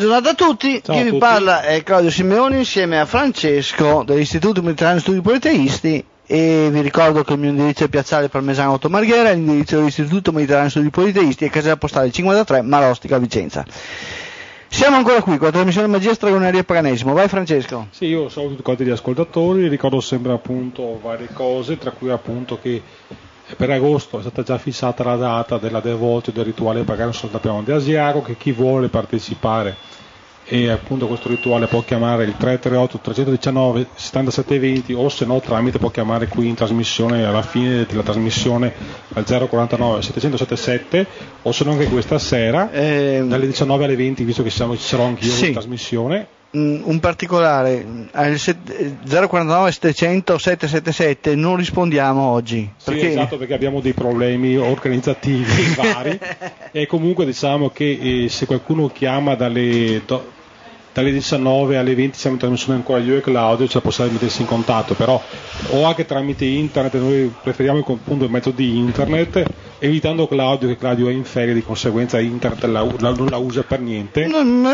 Giornata a tutti, Ciao chi a vi tutti. parla è Claudio Simeoni insieme a Francesco dell'Istituto Mediterraneo Studi Politeisti, e vi ricordo che il mio indirizzo è Piazzale Parmesano 8 Marghera, l'indirizzo dell'Istituto Mediterraneo Studi Politeisti è casella postale 53 Marostica Vicenza. Siamo ancora qui con la trasmissione Magia, Stregoneria e Paganesimo. Vai Francesco. Sì, io saluto tutti quanti gli ascoltatori, ricordo sempre appunto varie cose, tra cui appunto che per agosto è stata già fissata la data della Devotio del rituale pagano sotto la piana di Asiago, che chi vuole partecipare e appunto questo rituale può chiamare il 338 319 7720 o se no tramite può chiamare qui in trasmissione alla fine della trasmissione al 049 777 o se no anche questa sera dalle 19 alle 20, visto che ci sarò anch'io Sì. in trasmissione. Un particolare, al 049 700 777 non rispondiamo oggi. Sì, esatto, perché abbiamo dei problemi organizzativi vari e comunque diciamo che se qualcuno chiama dalle 19 alle 20 siamo in trasmissione ancora io e Claudio, cioè possiamo mettersi in contatto, però o anche tramite internet, noi preferiamo appunto il metodo di internet, evitando Claudio, che Claudio è in ferie, di conseguenza internet non la usa per niente. Non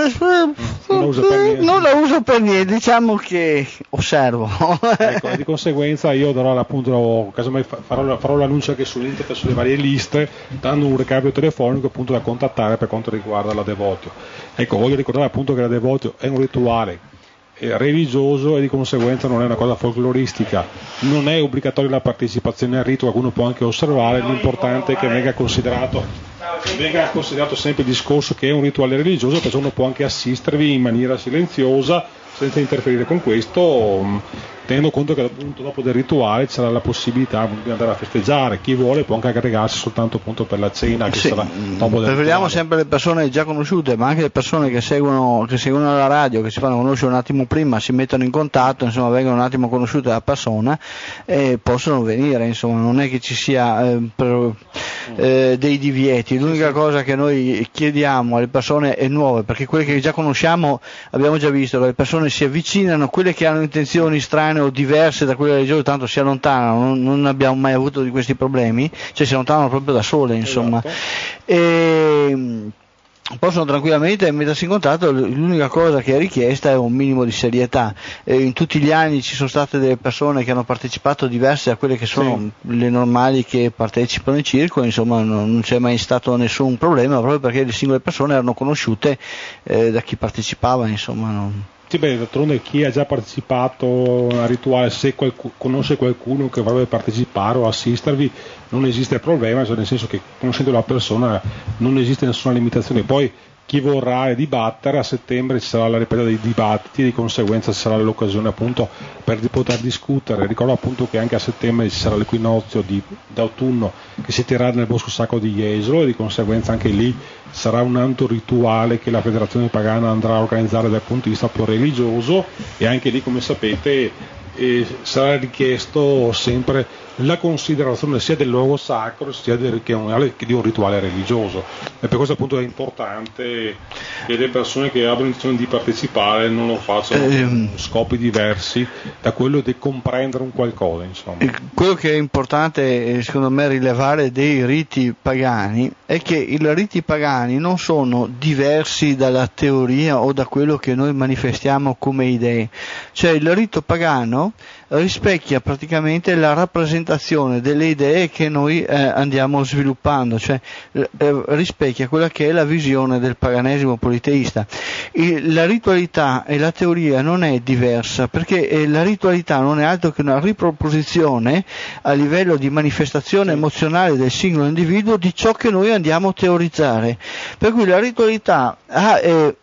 la uso per niente, diciamo che osservo. Ecco, di conseguenza io darò appunto, casomai farò l'annuncio anche su internet, sulle varie liste, dando un recapito telefonico appunto da contattare per quanto riguarda la Devotio. Ecco, voglio ricordare appunto che la Devotio è un rituale religioso e di conseguenza non è una cosa folcloristica, non è obbligatoria la partecipazione al rito, qualcuno può anche osservare, l'importante è che venga considerato sempre il discorso che è un rituale religioso, perché uno può anche assistervi in maniera silenziosa senza interferire con questo, tenendo conto che appunto dopo del rituale ci sarà la possibilità di andare a festeggiare, chi vuole può anche aggregarsi soltanto appunto per la cena che sarà dopo del preferiamo rituale. sempre le persone già conosciute, ma anche le persone che seguono la radio, che si fanno conoscere un attimo prima, si mettono in contatto, insomma vengono un attimo conosciute dalla persona e possono venire, insomma non è che ci sia dei divieti. L'unica cosa che noi chiediamo alle persone è nuove, perché quelle che già conosciamo abbiamo già visto che le persone si avvicinano, quelle che hanno intenzioni strane o diverse da quelle religiose tanto si allontanano, non abbiamo mai avuto di questi problemi, cioè si allontanano proprio da sole, insomma. Esatto. E possono tranquillamente mettersi in contatto, l'unica cosa che è richiesta è un minimo di serietà. In tutti gli anni ci sono state delle persone che hanno partecipato diverse da quelle che sono le normali che partecipano in circolo, insomma non c'è mai stato nessun problema, proprio perché le singole persone erano conosciute da chi partecipava, insomma. Sì, beh, d'altronde chi ha già partecipato al rituale, se conosce qualcuno che vorrebbe partecipare o assistervi, non esiste problema, cioè nel senso che conoscendo la persona non esiste nessuna limitazione. Poi chi vorrà dibattere, a settembre ci sarà la ripresa dei dibattiti, di conseguenza ci sarà l'occasione appunto per poter discutere. Ricordo appunto che anche a settembre ci sarà l'equinozio d'autunno che si terrà nel Bosco Sacro di Jesolo e di conseguenza anche lì sarà un altro rituale che la Federazione Pagana andrà a organizzare dal punto di vista più religioso, e anche lì, come sapete, sarà richiesto sempre la considerazione sia del luogo sacro sia che di un rituale religioso, e per questo appunto è importante che le persone che abbiano intenzione di partecipare non lo facciano con scopi diversi da quello di comprendere un qualcosa, insomma. Quello che è importante secondo me rilevare dei riti pagani è che i riti pagani non sono diversi dalla teoria o da quello che noi manifestiamo come idee, cioè il rito pagano rispecchia praticamente la rappresentazione delle idee che noi andiamo sviluppando, cioè rispecchia quella che è la visione del paganesimo politeista. La ritualità e la teoria non è diversa, perché la ritualità non è altro che una riproposizione a livello di manifestazione emozionale del singolo individuo di ciò che noi andiamo a teorizzare, per cui la ritualità ha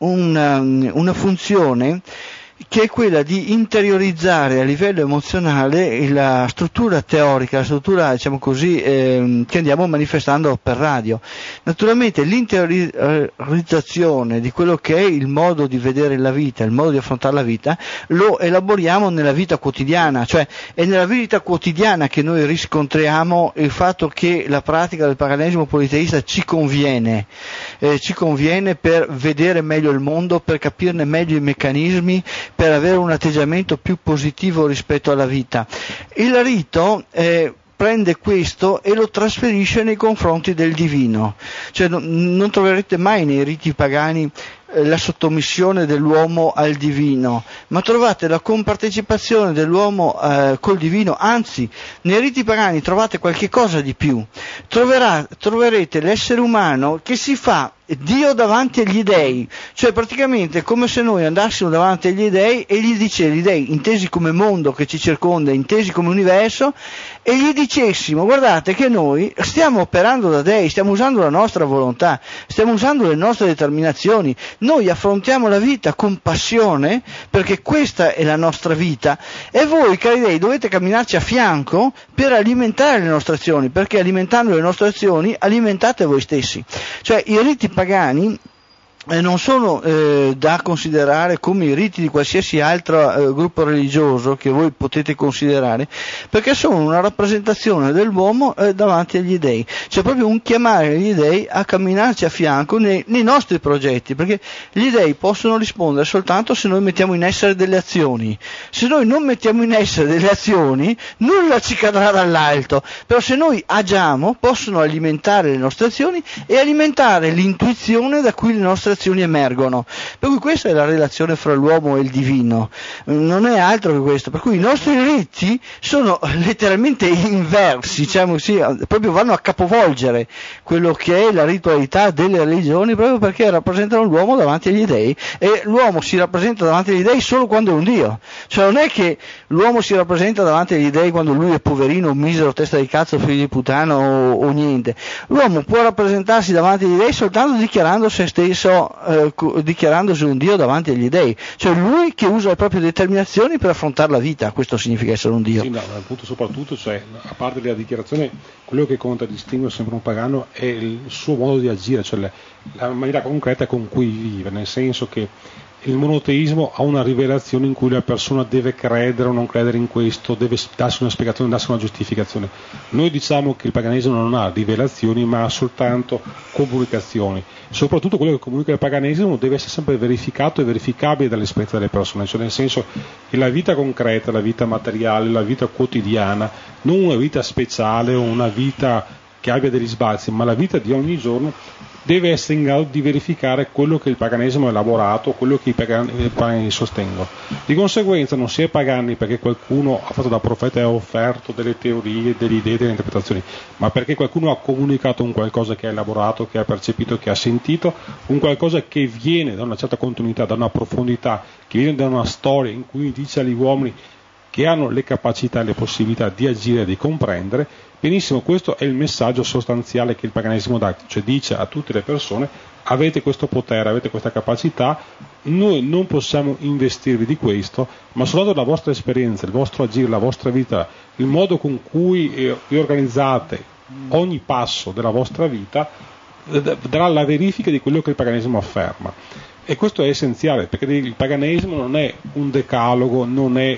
una funzione che è quella di interiorizzare a livello emozionale la struttura teorica, la struttura, diciamo così, che andiamo manifestando per radio. Naturalmente l'interiorizzazione di quello che è il modo di vedere la vita, il modo di affrontare la vita, lo elaboriamo nella vita quotidiana, cioè è nella vita quotidiana che noi riscontriamo il fatto che la pratica del paganesimo politeista ci conviene per vedere meglio il mondo, per capirne meglio i meccanismi, per avere un atteggiamento più positivo rispetto alla vita. Il rito prende questo e lo trasferisce nei confronti del divino, cioè non troverete mai nei riti pagani la sottomissione dell'uomo al divino, ma trovate la compartecipazione dell'uomo col divino, anzi nei riti pagani trovate qualche cosa di più, troverete l'essere umano che si fa Dio davanti agli dei, cioè praticamente è come se noi andassimo davanti agli dei e gli dei intesi come mondo che ci circonda, intesi come universo, e gli dicessimo: guardate che noi stiamo operando da dei, stiamo usando la nostra volontà, stiamo usando le nostre determinazioni, noi affrontiamo la vita con passione perché questa è la nostra vita, e voi cari dei dovete camminarci a fianco per alimentare le nostre azioni, perché alimentando le nostre azioni alimentate voi stessi. Cioè i riti pagani non sono da considerare come i riti di qualsiasi altro gruppo religioso che voi potete considerare, perché sono una rappresentazione dell'uomo davanti agli dei, c'è proprio un chiamare gli dei a camminarci a fianco nei nostri progetti, perché gli dei possono rispondere soltanto se noi mettiamo in essere delle azioni. Se noi non mettiamo in essere delle azioni nulla ci cadrà dall'alto, però se noi agiamo possono alimentare le nostre azioni e alimentare l'intuizione da cui le nostre azioni emergono, per cui questa è la relazione fra l'uomo e il divino, non è altro che questo, per cui i nostri riti sono letteralmente inversi, diciamo così, proprio vanno a capovolgere quello che è la ritualità delle religioni, proprio perché rappresentano l'uomo davanti agli dei, e l'uomo si rappresenta davanti agli dei solo quando è un dio, cioè non è che l'uomo si rappresenta davanti agli dei quando lui è poverino, un misero, testa di cazzo, figlio di puttana o niente. L'uomo può rappresentarsi davanti agli dei soltanto dichiarando se stesso, dichiarandosi un dio davanti agli dei, cioè lui che usa le proprie determinazioni per affrontare la vita, questo significa essere un dio. Sì, no, appunto, soprattutto, cioè, a parte la dichiarazione, quello che conta distinguere sempre un pagano è il suo modo di agire, cioè la maniera concreta con cui vive, nel senso che il monoteismo ha una rivelazione in cui la persona deve credere o non credere in questo, deve darsi una spiegazione, darsi una giustificazione. Noi diciamo che il paganesimo non ha rivelazioni ma ha soltanto comunicazioni. Soprattutto quello che comunica il paganesimo deve essere sempre verificato e verificabile dall'esperienza delle persone, cioè nel senso che la vita concreta, la vita materiale, la vita quotidiana, non una vita speciale o una vita che abbia degli sbalzi, ma la vita di ogni giorno deve essere in grado di verificare quello che il paganesimo ha elaborato, quello che i pagani sostengono. Di conseguenza non si è pagani perché qualcuno ha fatto da profeta e ha offerto delle teorie, delle idee, delle interpretazioni, ma perché qualcuno ha comunicato un qualcosa che ha elaborato, che ha percepito, che ha sentito, un qualcosa che viene da una certa continuità, da una profondità, che viene da una storia in cui dice agli uomini che hanno le capacità e le possibilità di agire e di comprendere. Benissimo, questo è il messaggio sostanziale che il paganesimo dà, cioè dice a tutte le persone: avete questo potere, avete questa capacità, noi non possiamo investirvi di questo, ma soltanto la vostra esperienza, il vostro agire, la vostra vita, il modo con cui vi organizzate ogni passo della vostra vita darà la verifica di quello che il paganesimo afferma. E questo è essenziale, perché il paganesimo non è un decalogo, non è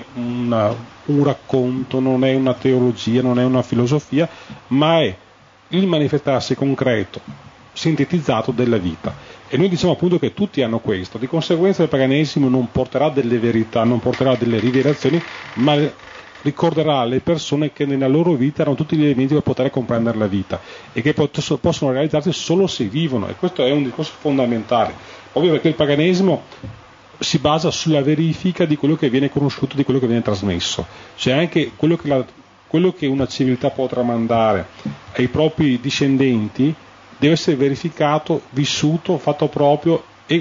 un racconto, non è una teologia, non è una filosofia, ma è il manifestarsi concreto, sintetizzato della vita. E noi diciamo appunto che tutti hanno questo, di conseguenza il paganesimo non porterà delle verità, non porterà delle rivelazioni, ma ricorderà alle persone che nella loro vita erano tutti gli elementi per poter comprendere la vita e che possono realizzarsi solo se vivono, e questo è un discorso fondamentale. Ovvio, perché il paganesimo si basa sulla verifica di quello che viene conosciuto, di quello che viene trasmesso, cioè anche quello che una civiltà può tramandare ai propri discendenti deve essere verificato, vissuto, fatto proprio e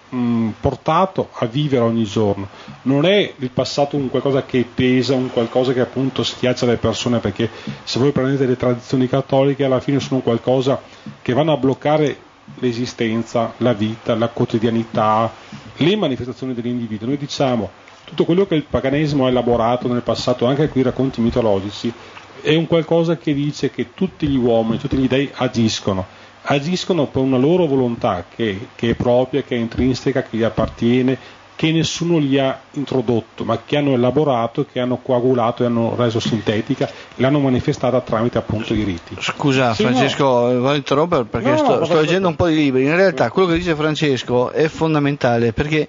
portato a vivere ogni giorno. Non è il passato un qualcosa che pesa, un qualcosa che appunto schiaccia le persone, perché se voi prendete le tradizioni cattoliche alla fine sono qualcosa che vanno a bloccare l'esistenza, la vita, la quotidianità, le manifestazioni dell'individuo. Noi diciamo tutto quello che il paganesimo ha elaborato nel passato, anche qui i racconti mitologici, è un qualcosa che dice che tutti gli uomini, tutti gli dei agiscono per una loro volontà che è propria, che è intrinseca, che gli appartiene, che nessuno gli ha introdotto, ma che hanno elaborato, che hanno coagulato e hanno reso sintetica e l'hanno manifestata tramite appunto i riti. Scusa, sì, Francesco, voglio interrompere perché sto leggendo un po' di libri. In realtà quello che dice Francesco è fondamentale, perché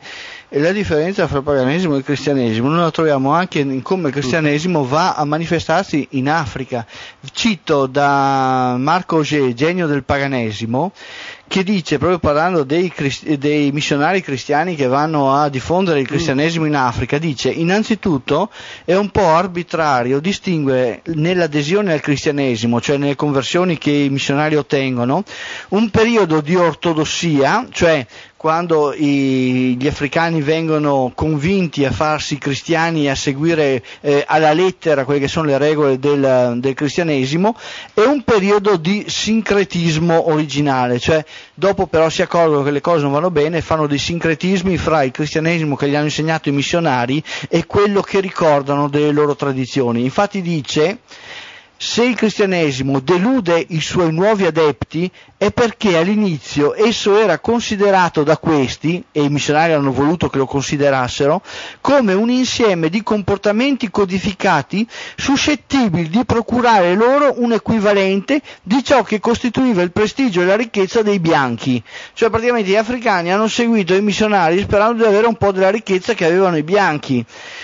E la differenza fra paganesimo e cristianesimo noi la troviamo anche in come il cristianesimo va a manifestarsi in Africa. Cito da Marco Auger, Genio del paganesimo, che dice, proprio parlando dei missionari cristiani che vanno a diffondere il cristianesimo in Africa, dice: innanzitutto è un po' arbitrario distinguere nell'adesione al cristianesimo, cioè nelle conversioni che i missionari ottengono, un periodo di ortodossia, cioè quando gli africani vengono convinti a farsi cristiani e a seguire alla lettera quelle che sono le regole del cristianesimo, e un periodo di sincretismo originale, cioè dopo però si accorgono che le cose non vanno bene e fanno dei sincretismi fra il cristianesimo che gli hanno insegnato i missionari e quello che ricordano delle loro tradizioni. Infatti dice: se il cristianesimo delude i suoi nuovi adepti è perché all'inizio esso era considerato da questi, e i missionari hanno voluto che lo considerassero, come un insieme di comportamenti codificati suscettibili di procurare loro un equivalente di ciò che costituiva il prestigio e la ricchezza dei bianchi. Cioè praticamente gli africani hanno seguito i missionari sperando di avere un po' della ricchezza che avevano i bianchi.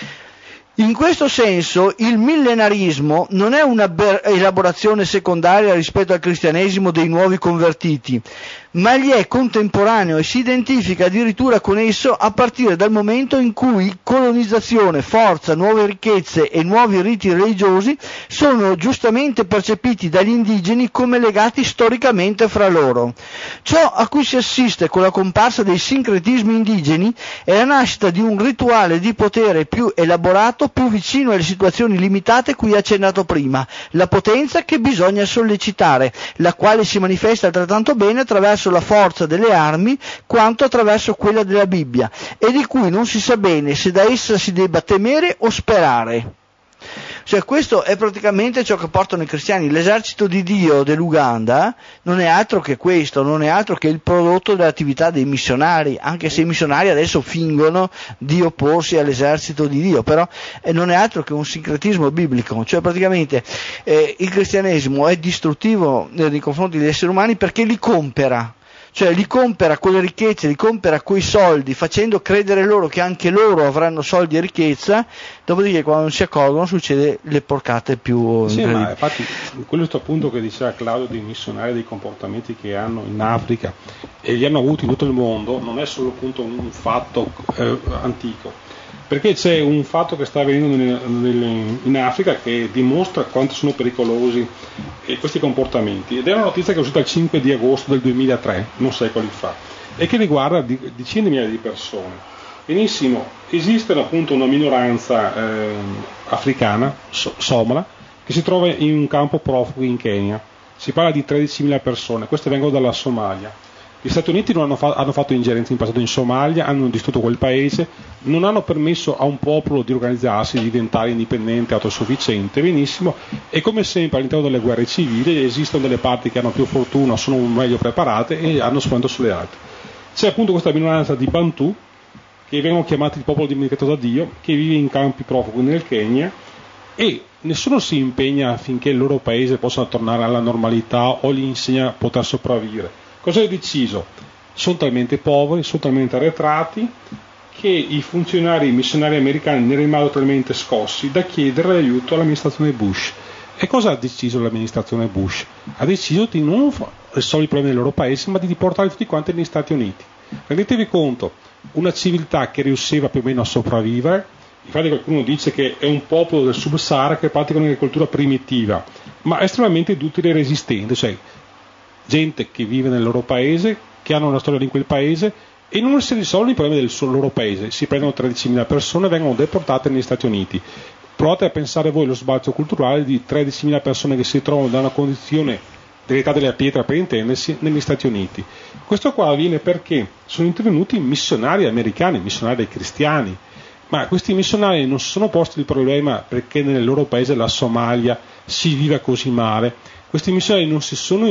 In questo senso il millenarismo non è una elaborazione secondaria rispetto al cristianesimo dei nuovi convertiti, ma gli è contemporaneo e si identifica addirittura con esso a partire dal momento in cui colonizzazione, forza, nuove ricchezze e nuovi riti religiosi sono giustamente percepiti dagli indigeni come legati storicamente fra loro. Ciò a cui si assiste con la comparsa dei sincretismi indigeni è la nascita di un rituale di potere più elaborato, più vicino alle situazioni limitate cui accennato prima, la potenza che bisogna sollecitare, la quale si manifesta altrettanto bene attraverso la forza delle armi quanto attraverso quella della Bibbia, e di cui non si sa bene se da essa si debba temere o sperare. Cioè questo è praticamente ciò che portano i cristiani. L'esercito di Dio dell'Uganda non è altro che questo, non è altro che il prodotto dell'attività dei missionari, anche se i missionari adesso fingono di opporsi all'esercito di Dio, però non è altro che un sincretismo biblico. Cioè praticamente il cristianesimo è distruttivo nei confronti degli esseri umani perché li compera. Cioè li compera con le ricchezze, li compera coi soldi, facendo credere loro che anche loro avranno soldi e ricchezza, dopodiché quando non si accorgono succede le porcate più sì, ma infatti questo appunto che diceva Claudio dei missionari, dei comportamenti che hanno in Africa e li hanno avuti in tutto il mondo, non è solo appunto un fatto antico, perché c'è un fatto che sta avvenendo in Africa che dimostra quanto sono pericolosi questi comportamenti, ed è una notizia che è uscita il 5 di agosto del 2003, non secoli fa, e che riguarda decine di migliaia di persone. Benissimo, esiste appunto una minoranza africana, somala, che si trova in un campo profughi in Kenya. Si parla di 13.000 persone, queste vengono dalla Somalia. Gli Stati Uniti hanno fatto ingerenze in passato in Somalia, hanno distrutto quel paese, non hanno permesso a un popolo di organizzarsi, di diventare indipendente, autosufficiente, benissimo, e come sempre all'interno delle guerre civili esistono delle parti che hanno più fortuna, sono meglio preparate e hanno spavento sulle altre. C'è appunto questa minoranza di Bantu, che vengono chiamati il popolo dimenticato da Dio, che vive in campi profughi nel Kenya, e nessuno si impegna affinché il loro paese possa tornare alla normalità o gli insegna a poter sopravvivere. Cosa è deciso? Sono talmente poveri, sono talmente arretrati che i funzionari missionari americani ne rimangono talmente scossi da chiedere l'aiuto all'amministrazione Bush. E cosa ha deciso l'amministrazione Bush? Ha deciso di non risolvere i problemi del loro paese, ma di portarli tutti quanti negli Stati Uniti. Rendetevi conto, una civiltà che riusciva più o meno a sopravvivere, infatti qualcuno dice che è un popolo del Sub-Sahara che pratica un'agricoltura primitiva, ma estremamente duttile e resistente, cioè gente che vive nel loro paese, che hanno una storia in quel paese e non si risolvono i problemi del loro paese, si prendono 13.000 persone e vengono deportate negli Stati Uniti. Provate a pensare voi lo sbalzo culturale di 13.000 persone che si trovano da una condizione dell'età della pietra, per intendersi, negli Stati Uniti. Questo qua avviene perché sono intervenuti missionari americani, missionari dei cristiani, ma questi missionari non si sono posti il problema perché nel loro paese, la Somalia, si vive così male. Questi missionari non si sono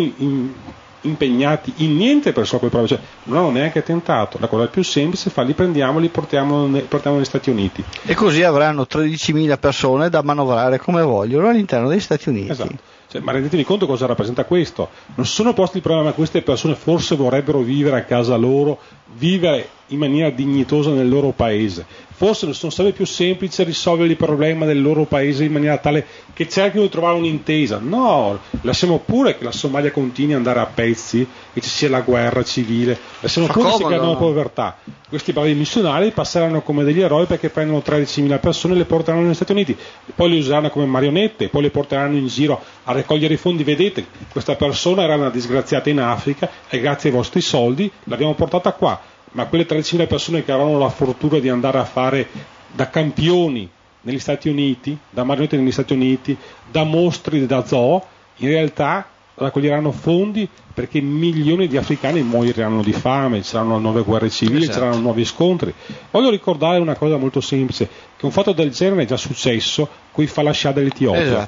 impegnati in niente per risolvere quel problema, cioè non hanno neanche tentato. La cosa più semplice è li prendiamo e li portiamo negli Stati Uniti. E così avranno 13.000 persone da manovrare come vogliono all'interno degli Stati Uniti. Esatto. Ma rendetevi conto cosa rappresenta questo. Non si sono posti il problema, ma queste persone forse vorrebbero vivere a casa loro, vivere in maniera dignitosa nel loro paese. Forse non sarebbe più semplice risolvere il problema del loro paese in maniera tale che cerchino di trovare un'intesa. No, lasciamo pure che la Somalia continui ad andare a pezzi, che ci sia la guerra civile, lasciamo pure che si creano la povertà. Questi bravi missionari passeranno come degli eroi perché prendono 13.000 persone e le porteranno negli Stati Uniti, poi le useranno come marionette, poi le porteranno in giro a raccogliere i fondi. Vedete, questa persona era una disgraziata in Africa e grazie ai vostri soldi l'abbiamo portata qua, ma quelle 13.000 persone che avranno la fortuna di andare a fare da campioni negli Stati Uniti, da marionette negli Stati Uniti, da mostri da zoo, in realtà raccoglieranno fondi perché milioni di africani moriranno di fame, ci saranno nuove guerre civili, ci saranno nuovi scontri. Voglio ricordare una cosa molto semplice, che un fatto del genere è già successo con i falascià dell'Etiopia,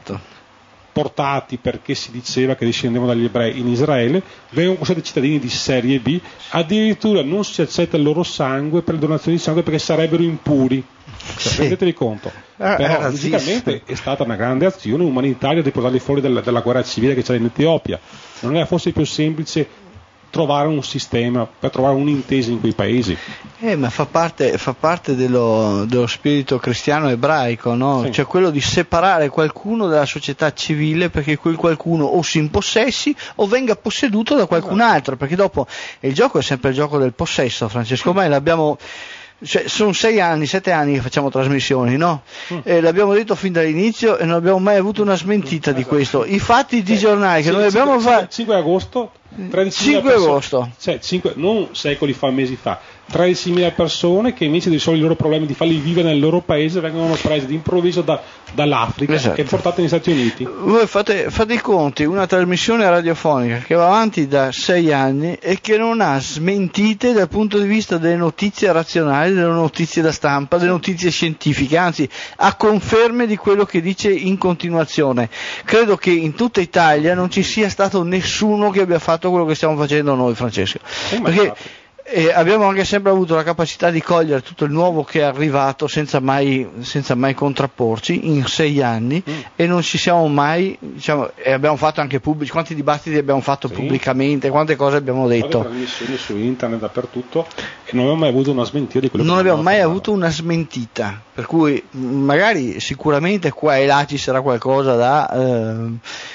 portati perché si diceva che discendevano dagli ebrei in Israele, vengono considerati cittadini di serie B, addirittura non si accetta il loro sangue per le donazioni di sangue perché sarebbero impuri. Rendetevi conto. Però logicamente è stata una grande azione umanitaria di portarli fuori dalla guerra civile che c'era in Etiopia. Non era forse più semplice trovare un sistema per trovare un'intesa in quei paesi? Ma fa parte dello spirito cristiano ebraico, no? Sì. Cioè quello di separare qualcuno dalla società civile perché quel qualcuno o si impossessi o venga posseduto da qualcun altro, perché dopo il gioco è sempre il gioco del possesso, Francesco. Ormai l'abbiamo... sono 7 anni che facciamo trasmissioni, no? L'abbiamo detto fin dall'inizio e non abbiamo mai avuto una smentita di questo. I fatti di giornali che noi abbiamo fatto 5 agosto 5 agosto, non secoli fa, mesi fa, 13.000 persone che invece di risolvere i loro problemi, di farli vivere nel loro paese, vengono prese d'improvviso dall'Africa e portate negli Stati Uniti. Voi fate i conti, una trasmissione radiofonica che va avanti da 6 anni e che non ha smentite dal punto di vista delle notizie razionali, delle notizie da stampa, delle notizie scientifiche, anzi ha conferme di quello che dice in continuazione. Credo che in tutta Italia non ci sia stato nessuno che abbia fatto quello che stiamo facendo noi, Francesco, perché abbiamo anche sempre avuto la capacità di cogliere tutto il nuovo che è arrivato senza mai contrapporci in 6 anni e non ci siamo mai, e abbiamo fatto anche pubblici, quanti dibattiti abbiamo fatto pubblicamente, quante cose abbiamo detto, trasmissioni su internet dappertutto, e non abbiamo mai avuto una smentita di quello che non abbiamo mai avuto una smentita, per cui magari sicuramente qua e là ci sarà qualcosa da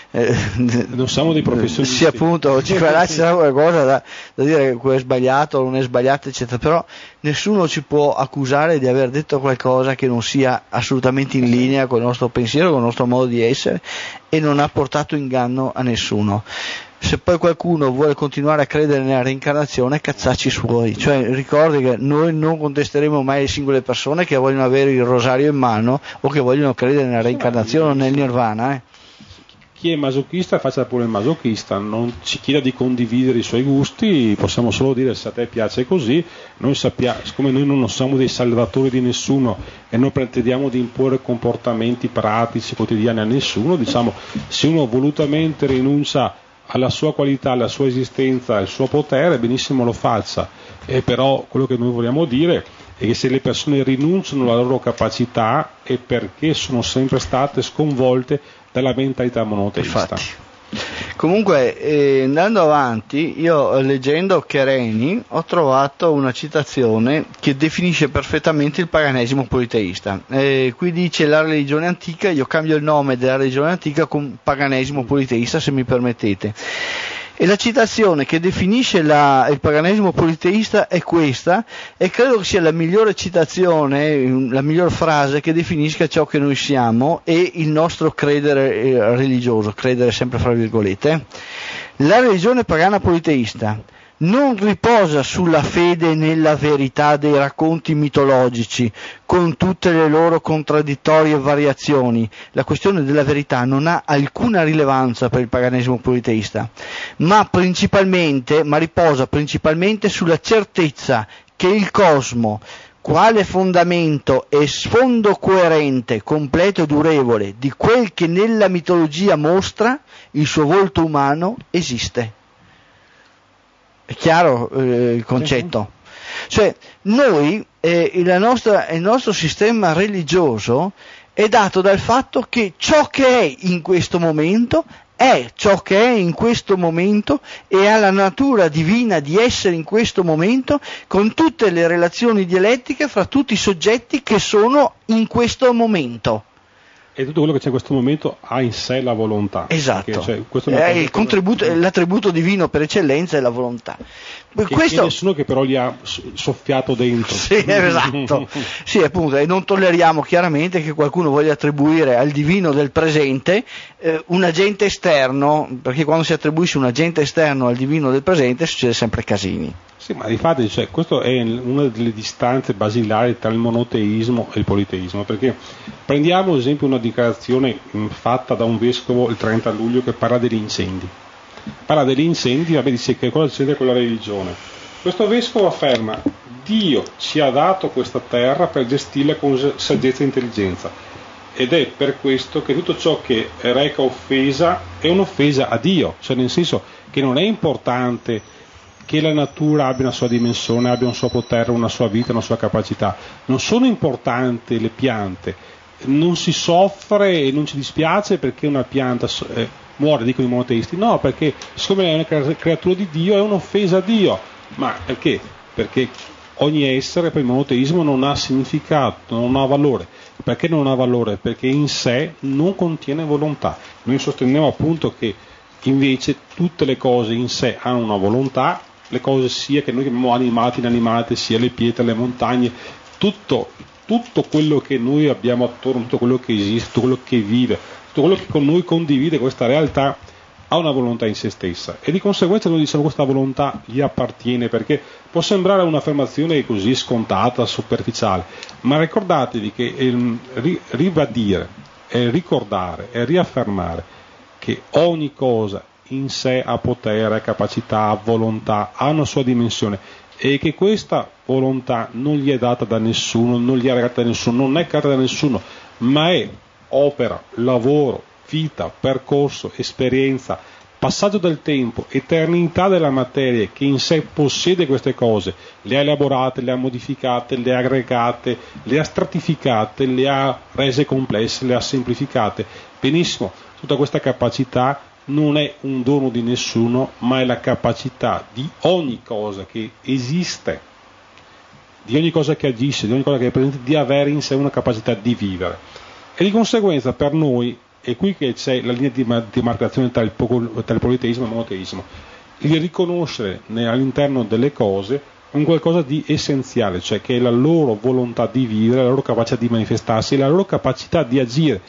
non siamo dei professionisti, sì, appunto, ci sarà qualcosa da dire che è sbagliato, non è sbagliato, eccetera, però nessuno ci può accusare di aver detto qualcosa che non sia assolutamente in linea con il nostro pensiero, con il nostro modo di essere, e non ha portato inganno a nessuno. Se poi qualcuno vuole continuare a credere nella reincarnazione, cazzacci suoi, cioè ricordi che noi non contesteremo mai le singole persone che vogliono avere il rosario in mano o che vogliono credere nella reincarnazione o nel nirvana. Chi è masochista faccia pure il masochista, non ci chieda di condividere i suoi gusti, possiamo solo dire se a te piace così. Noi sappiamo, siccome noi non siamo dei salvatori di nessuno e non pretendiamo di imporre comportamenti pratici quotidiani a nessuno, diciamo, se uno volutamente rinuncia alla sua qualità, alla sua esistenza, al suo potere, benissimo lo faccia, però quello che noi vogliamo dire è che se le persone rinunciano alla loro capacità è perché sono sempre state sconvolte dalla mentalità monoteista. Infatti. Comunque, andando avanti, io leggendo Chereni ho trovato una citazione che definisce perfettamente il paganesimo politeista. Qui dice la religione antica, io cambio il nome della religione antica con paganesimo politeista, se mi permettete. E la citazione che definisce il paganesimo politeista è questa, e credo che sia la migliore citazione, la miglior frase che definisca ciò che noi siamo e il nostro credere religioso, credere sempre fra virgolette. La religione pagana politeista non riposa sulla fede nella verità dei racconti mitologici, con tutte le loro contraddittorie variazioni. La questione della verità non ha alcuna rilevanza per il paganesimo politeista, ma riposa principalmente sulla certezza che il cosmo, quale fondamento e sfondo coerente, completo e durevole di quel che nella mitologia mostra il suo volto umano, esiste. È chiaro il concetto? Cioè, noi, il nostro sistema religioso è dato dal fatto che ciò che è in questo momento è ciò che è in questo momento e ha la natura divina di essere in questo momento, con tutte le relazioni dialettiche fra tutti i soggetti che sono in questo momento. E tutto quello che c'è in questo momento ha in sé la volontà. Esatto, cioè, il contributo, l'attributo divino per eccellenza è la volontà. Questo... nessuno che però gli ha soffiato dentro. Sì, esatto. Sì, appunto, e non tolleriamo chiaramente che qualcuno voglia attribuire al divino del presente un agente esterno, perché quando si attribuisce un agente esterno al divino del presente succede sempre casini. Sì, ma infatti questo è una delle distanze basilari tra il monoteismo e il politeismo, perché prendiamo ad esempio una dichiarazione fatta da un vescovo il 30 luglio che parla degli incendi. Parla degli incendi, dice che cosa succede con la religione. Questo vescovo afferma: Dio ci ha dato questa terra per gestirla con saggezza e intelligenza, ed è per questo che tutto ciò che reca offesa è un'offesa a Dio, cioè nel senso che non è importante che la natura abbia una sua dimensione, abbia un suo potere, una sua vita, una sua capacità. Non sono importanti le piante, non si soffre e non ci dispiace perché una pianta muore, dicono i monoteisti, no, perché siccome è una creatura di Dio è un'offesa a Dio. Ma perché? Perché ogni essere per il monoteismo non ha significato, non ha valore. Perché non ha valore? Perché in sé non contiene volontà. Noi sosteniamo appunto che invece tutte le cose in sé hanno una volontà, le cose sia che noi chiamiamo animate, inanimate, sia le pietre, le montagne, tutto quello che noi abbiamo attorno, tutto quello che esiste, tutto quello che vive, tutto quello che con noi condivide questa realtà ha una volontà in se stessa, e di conseguenza noi diciamo che questa volontà gli appartiene, perché può sembrare un'affermazione così scontata, superficiale, ma ricordatevi che ribadire, ricordare e riaffermare che ogni cosa in sé ha potere, capacità, ha volontà, ha una sua dimensione, e che questa volontà non gli è data da nessuno, non gli è regalata da nessuno, non è creata da nessuno, ma è opera, lavoro, vita, percorso, esperienza, passaggio del tempo, eternità della materia che in sé possiede queste cose, le ha elaborate, le ha modificate, le ha aggregate, le ha stratificate, le ha rese complesse, le ha semplificate. Benissimo, tutta questa capacità non è un dono di nessuno, ma è la capacità di ogni cosa che esiste, di ogni cosa che agisce, di ogni cosa che è presente, di avere in sé una capacità di vivere. E di conseguenza per noi è qui che c'è la linea di demarcazione tra il politeismo e il monoteismo, il riconoscere all'interno delle cose un qualcosa di essenziale, cioè che è la loro volontà di vivere, la loro capacità di manifestarsi, la loro capacità di agire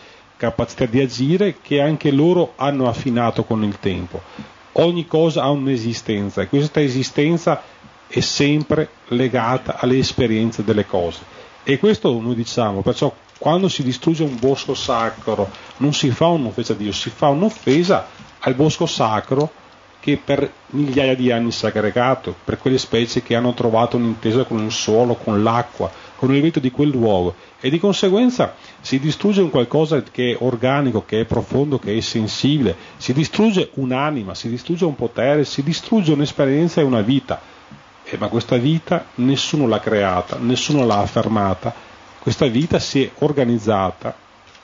che anche loro hanno affinato con il tempo. Ogni cosa ha un'esistenza e questa esistenza è sempre legata alle esperienze delle cose, e questo noi diciamo, perciò quando si distrugge un bosco sacro non si fa un'offesa a Dio, si fa un'offesa al bosco sacro che per migliaia di anni si è aggregato, per quelle specie che hanno trovato un'intesa con il suolo, con l'acqua, con il vento di quel luogo, e di conseguenza si distrugge un qualcosa che è organico, che è profondo, che è sensibile, si distrugge un'anima, si distrugge un potere, si distrugge un'esperienza e una vita, ma questa vita nessuno l'ha creata, nessuno l'ha affermata, questa vita si è organizzata,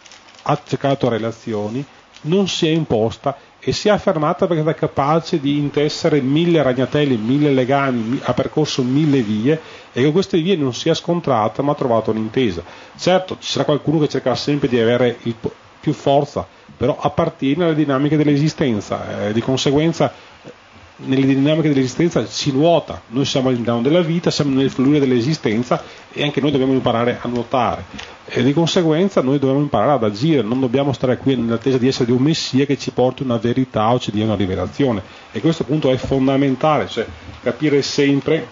ha cercato relazioni, non si è imposta e si è affermata perché è capace di intessere 1000 ragnatelli, 1000 legami, ha percorso 1000 vie, e con queste vie non si è scontrata ma ha trovato un'intesa. Certo, ci sarà qualcuno che cercherà sempre di avere più forza, però appartiene alle dinamiche dell'esistenza, di conseguenza nelle dinamiche dell'esistenza si nuota, noi siamo all'interno della vita, siamo nel fluire dell'esistenza e anche noi dobbiamo imparare a nuotare, e di conseguenza noi dobbiamo imparare ad agire, non dobbiamo stare qui nell'attesa di essere di un messia che ci porti una verità o ci dia una rivelazione, e questo appunto è fondamentale, cioè capire sempre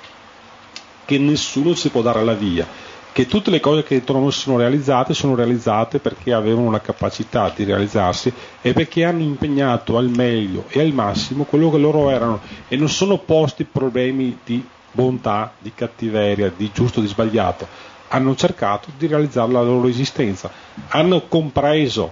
che nessuno ci può dare la via, che tutte le cose che intorno a noi sono realizzate perché avevano la capacità di realizzarsi e perché hanno impegnato al meglio e al massimo quello che loro erano, e non sono posti problemi di bontà, di cattiveria, di giusto, di sbagliato, hanno cercato di realizzare la loro esistenza, hanno compreso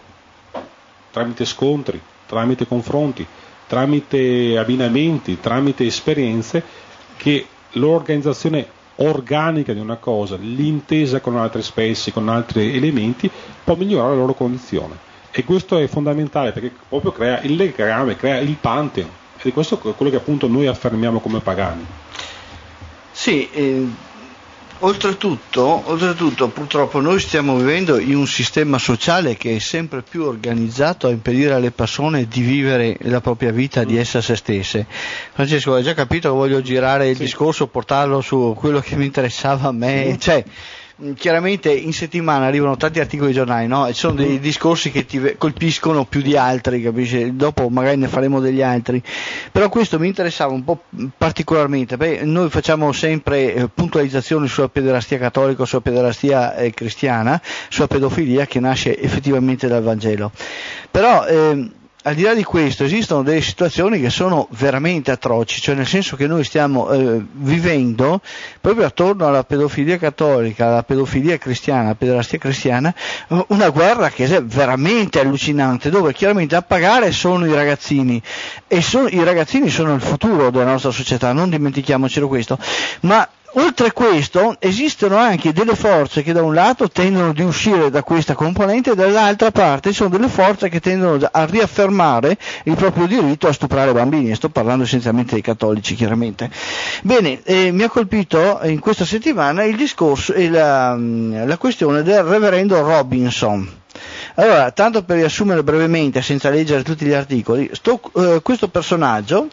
tramite scontri, tramite confronti, tramite abbinamenti, tramite esperienze, che l'organizzazione organica di una cosa, l'intesa con altre specie, con altri elementi, può migliorare la loro condizione. E questo è fondamentale perché proprio crea il legame, crea il Pantheon, ed è questo quello che appunto noi affermiamo come pagani. Sì, oltretutto purtroppo noi stiamo vivendo in un sistema sociale che è sempre più organizzato a impedire alle persone di vivere la propria vita, di essere se stesse. Francesco, hai già capito che voglio girare il discorso, portarlo su quello che mi interessava a me, cioè chiaramente in settimana arrivano tanti articoli di giornali, no? E ci sono dei discorsi che ti colpiscono più di altri, capisci? Dopo magari ne faremo degli altri, però questo mi interessava un po' particolarmente, perché noi facciamo sempre puntualizzazioni sulla pederastia cattolica, sulla pederastia cristiana, sulla pedofilia che nasce effettivamente dal Vangelo, però al di là di questo esistono delle situazioni che sono veramente atroci, cioè nel senso che noi stiamo vivendo proprio attorno alla pedofilia cattolica, alla pedofilia cristiana, alla pederastia cristiana, una guerra che è veramente allucinante, dove chiaramente a pagare sono i ragazzini, e i ragazzini sono il futuro della nostra società, non dimentichiamocelo questo, ma oltre a questo esistono anche delle forze che da un lato tendono di uscire da questa componente e dall'altra parte ci sono delle forze che tendono a riaffermare il proprio diritto a stuprare bambini, e sto parlando essenzialmente dei cattolici chiaramente. Bene, mi ha colpito in questa settimana il discorso e la questione del reverendo Robinson. Allora, tanto per riassumere brevemente senza leggere tutti gli articoli, questo personaggio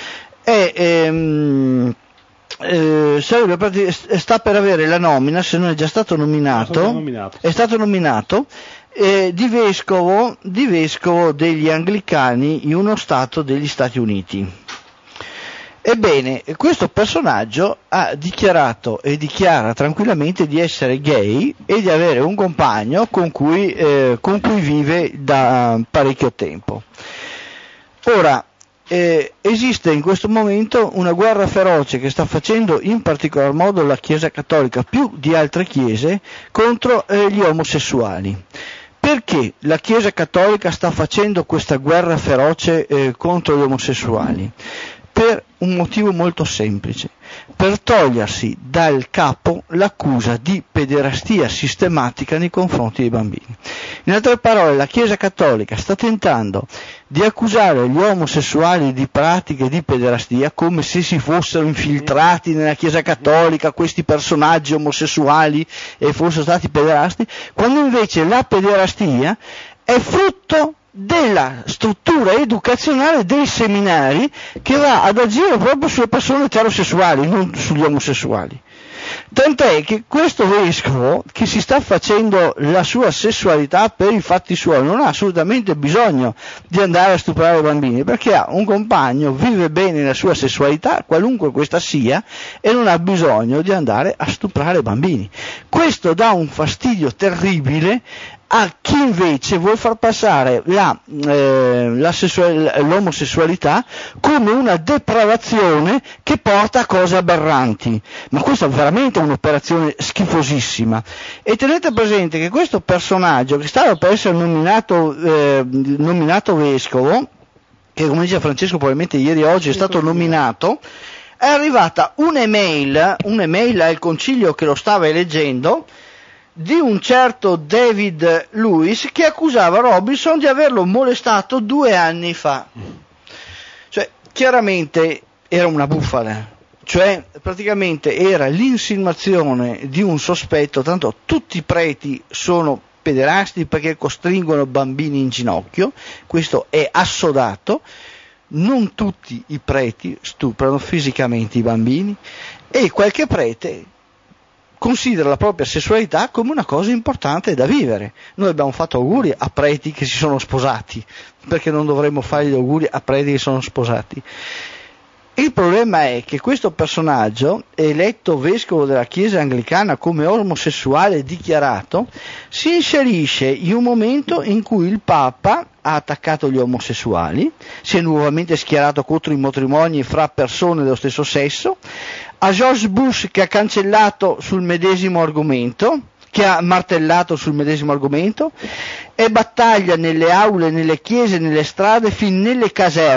sta per avere la nomina, se non è già stato nominato, è stato nominato di vescovo degli anglicani in uno stato degli Stati Uniti. Ebbene, questo personaggio ha dichiarato e dichiara tranquillamente di essere gay e di avere un compagno con cui vive da parecchio tempo. Ora, esiste in questo momento una guerra feroce che sta facendo in particolar modo la Chiesa Cattolica più di altre chiese contro gli omosessuali. Perché la Chiesa Cattolica sta facendo questa guerra feroce contro gli omosessuali? Per un motivo molto semplice, per togliersi dal capo l'accusa di pederastia sistematica nei confronti dei bambini. In altre parole, la Chiesa Cattolica sta tentando di accusare gli omosessuali di pratiche di pederastia come se si fossero infiltrati nella Chiesa Cattolica questi personaggi omosessuali e fossero stati pederasti, quando invece la pederastia è frutto della struttura educazionale dei seminari che va ad agire proprio sulle persone eterosessuali, non sugli omosessuali. Tant'è che questo vescovo, che si sta facendo la sua sessualità per i fatti suoi, non ha assolutamente bisogno di andare a stuprare i bambini, perché ha un compagno, vive bene la sua sessualità, qualunque questa sia, e non ha bisogno di andare a stuprare i bambini. Questo dà un fastidio terribile a chi invece vuol far passare l'omosessualità come una depravazione che porta a cose aberranti, ma questa è veramente un'operazione schifosissima. E tenete presente che questo personaggio che stava per essere nominato vescovo, che come dice Francesco probabilmente ieri o oggi è stato nominato, è arrivata un'email al concilio che lo stava eleggendo di un certo David Lewis che accusava Robinson di averlo molestato 2 anni fa. Cioè, chiaramente era una bufala, cioè praticamente era l'insinuazione di un sospetto, tanto tutti i preti sono pederasti perché costringono bambini in ginocchio, questo è assodato, non tutti i preti stuprano fisicamente i bambini e qualche prete considera la propria sessualità come una cosa importante da vivere. Noi abbiamo fatto auguri a preti che si sono sposati, perché non dovremmo fare gli auguri a preti che sono sposati? Il problema è che questo personaggio, eletto vescovo della Chiesa anglicana come omosessuale dichiarato, si inserisce in un momento in cui il Papa ha attaccato gli omosessuali, si è nuovamente schierato contro i matrimoni fra persone dello stesso sesso, a George Bush che ha cancellato sul medesimo argomento, che ha martellato sul medesimo argomento, e battaglia nelle aule, nelle chiese, nelle strade, fin nelle caserme,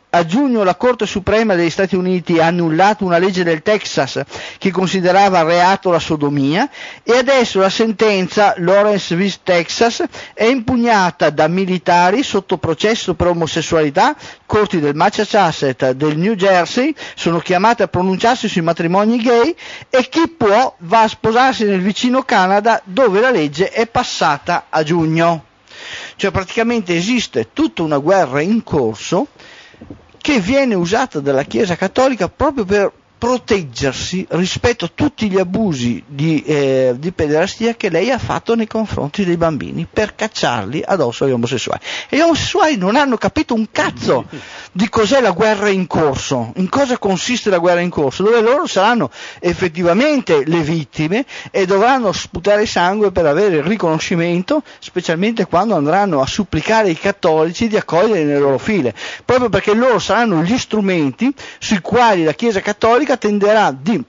A giugno la Corte Suprema degli Stati Uniti ha annullato una legge del Texas che considerava reato la sodomia, e adesso la sentenza Lawrence v. Texas è impugnata da militari sotto processo per omosessualità. Corti del Massachusetts, del New Jersey sono chiamate a pronunciarsi sui matrimoni gay, e chi può va a sposarsi nel vicino Canada, dove la legge è passata a giugno. Cioè praticamente esiste tutta una guerra in corso che viene usata dalla Chiesa Cattolica proprio per proteggersi rispetto a tutti gli abusi di pederastia che lei ha fatto nei confronti dei bambini, per cacciarli addosso agli omosessuali. E gli omosessuali non hanno capito un cazzo di cos'è la guerra in corso, in cosa consiste la guerra in corso, dove loro saranno effettivamente le vittime e dovranno sputare sangue per avere il riconoscimento, specialmente quando andranno a supplicare i cattolici di accogliere nelle loro file, proprio perché loro saranno gli strumenti sui quali la Chiesa Cattolica tenderà di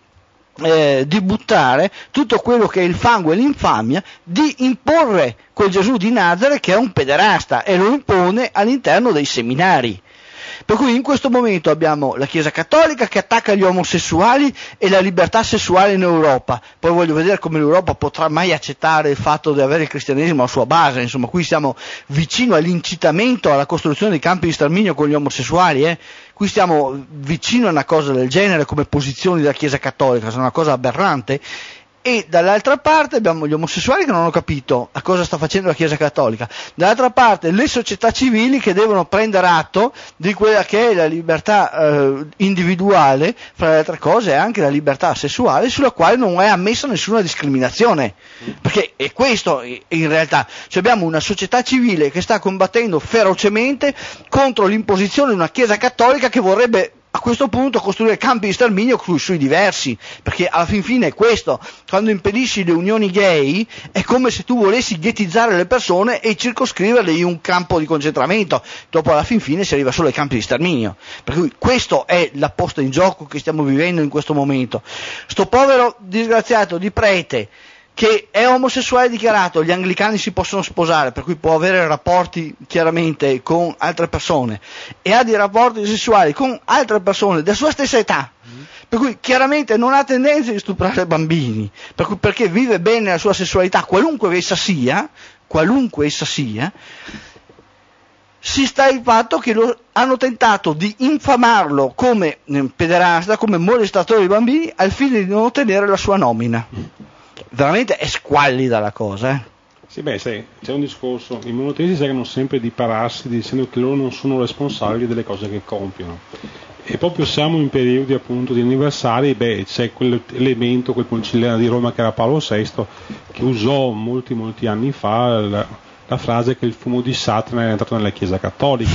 buttare tutto quello che è il fango e l'infamia, di imporre quel Gesù di Nazareth che è un pederasta, e lo impone all'interno dei seminari. Per cui in questo momento abbiamo la Chiesa Cattolica che attacca gli omosessuali e la libertà sessuale in Europa. Poi voglio vedere come l'Europa potrà mai accettare il fatto di avere il cristianesimo a sua base. Insomma, qui siamo vicino all'incitamento alla costruzione dei campi di sterminio con gli omosessuali, Qui stiamo vicino a una cosa del genere come posizioni della Chiesa Cattolica, sono una cosa aberrante. E dall'altra parte abbiamo gli omosessuali che non hanno capito a cosa sta facendo la Chiesa Cattolica, dall'altra parte le società civili che devono prendere atto di quella che è la libertà individuale, fra le altre cose anche la libertà sessuale, sulla quale non è ammessa nessuna discriminazione, perché è questo in realtà, cioè abbiamo una società civile che sta combattendo ferocemente contro l'imposizione di una Chiesa Cattolica che vorrebbe a questo punto costruire campi di sterminio sui diversi, perché alla fin fine è questo: quando impedisci le unioni gay è come se tu volessi ghettizzare le persone e circoscriverle in un campo di concentramento, dopo alla fin fine si arriva solo ai campi di sterminio. Per cui questo è la posta in gioco che stiamo vivendo in questo momento. Sto povero disgraziato di prete che è omosessuale dichiarato, gli anglicani si possono sposare, per cui può avere rapporti chiaramente con altre persone, e ha dei rapporti sessuali con altre persone della sua stessa età, per cui chiaramente non ha tendenza di stuprare bambini, perché vive bene la sua sessualità, qualunque essa sia, si sta il fatto che hanno tentato di infamarlo come pederasta, come molestatore di bambini, al fine di non ottenere la sua nomina. Veramente è squallida la cosa, Sì, sai, c'è un discorso, i monoteisti cercano sempre di pararsi dicendo che loro non sono responsabili delle cose che compiono, e proprio siamo in periodi appunto di anniversari. C'è quell'elemento, quel conciliare di Roma che era Paolo VI, che usò molti anni fa la frase che il fumo di Satana è entrato nella Chiesa Cattolica.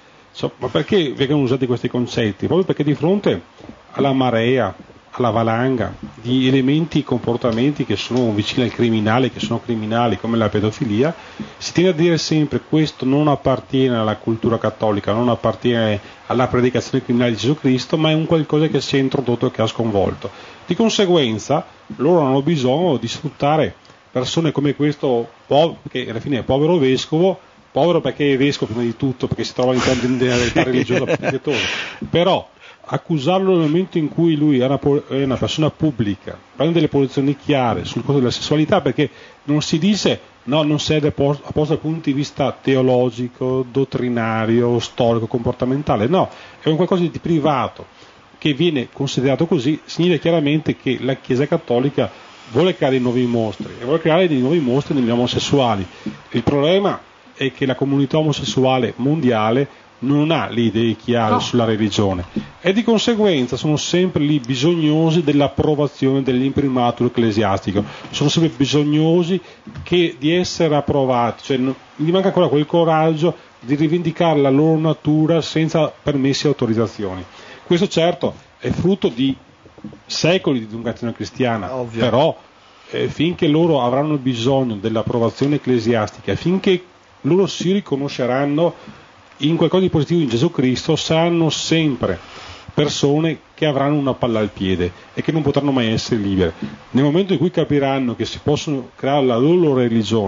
Ma perché vengono usati questi concetti? Proprio perché di fronte alla marea, alla valanga di elementi e comportamenti che sono vicini al criminale, che sono criminali, come la pedofilia, si tende a dire sempre: questo non appartiene alla cultura cattolica, non appartiene alla predicazione criminale di Gesù Cristo, ma è un qualcosa che si è introdotto e che ha sconvolto. Di conseguenza loro hanno bisogno di sfruttare persone come questo, che alla fine è povero vescovo, povero perché è vescovo prima di tutto, perché si trova all'interno di una realtà religiosa predicatore, però accusarlo nel momento in cui lui è una persona pubblica, prende delle posizioni chiare sul costo della sessualità, perché non si dice non si è a posto dal punto di vista teologico, dottrinario, storico, comportamentale, no, è un qualcosa di privato che viene considerato così. Significa chiaramente che la Chiesa Cattolica vuole creare dei nuovi mostri, e vuole creare dei nuovi mostri negli omosessuali. Il problema è che la comunità omosessuale mondiale non ha le idee chiare sulla religione, e di conseguenza sono sempre lì bisognosi dell'approvazione dell'imprimatur ecclesiastico, sono sempre bisognosi di essere approvati, cioè gli manca ancora quel coraggio di rivendicare la loro natura senza permessi e autorizzazioni. Questo certo è frutto di secoli di educazione cristiana, ovvio. Però finché loro avranno bisogno dell'approvazione ecclesiastica, finché loro si riconosceranno in qualcosa di positivo in Gesù Cristo, saranno sempre persone che avranno una palla al piede e che non potranno mai essere libere. Nel momento in cui capiranno che si possono creare la loro religione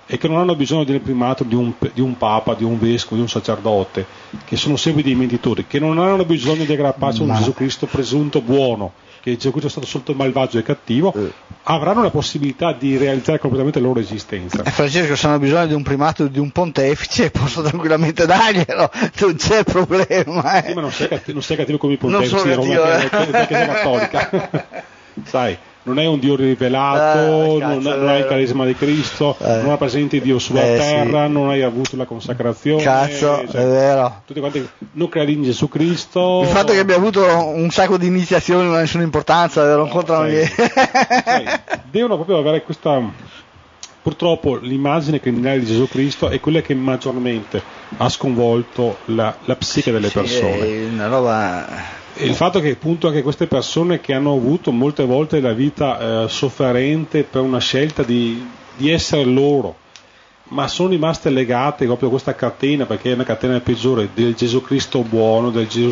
e che non hanno bisogno del primato di un papa, di un vescovo, di un sacerdote, che sono sempre dei mentitori, che non hanno bisogno di aggrapparsi a un Gesù Cristo presunto buono, che Gesù Cristo è stato soltanto malvagio e cattivo, avranno la possibilità di realizzare completamente la loro esistenza. Francesco, se hanno bisogno di un primato, di un pontefice, posso tranquillamente darglielo, non c'è problema. Sì, ma non sei cattivo come i pontefici di Roma, che è la Chiesa Cattolica. Sai, non è un Dio rivelato, non hai il carisma di Cristo, non rappresenti Dio sulla terra, sì. Non hai avuto la consacrazione. È vero. Tutti quanti non credi in Gesù Cristo. Il fatto che abbia avuto un sacco di iniziazioni non ha nessuna importanza, non contano niente. Devono proprio avere questa. Purtroppo l'immagine criminale di Gesù Cristo è quella che maggiormente ha sconvolto la psiche delle persone. Una roba. Il fatto che appunto anche queste persone che hanno avuto molte volte la vita sofferente per una scelta di essere loro, ma sono rimaste legate proprio a questa catena, perché è una catena peggiore del Gesù Cristo buono,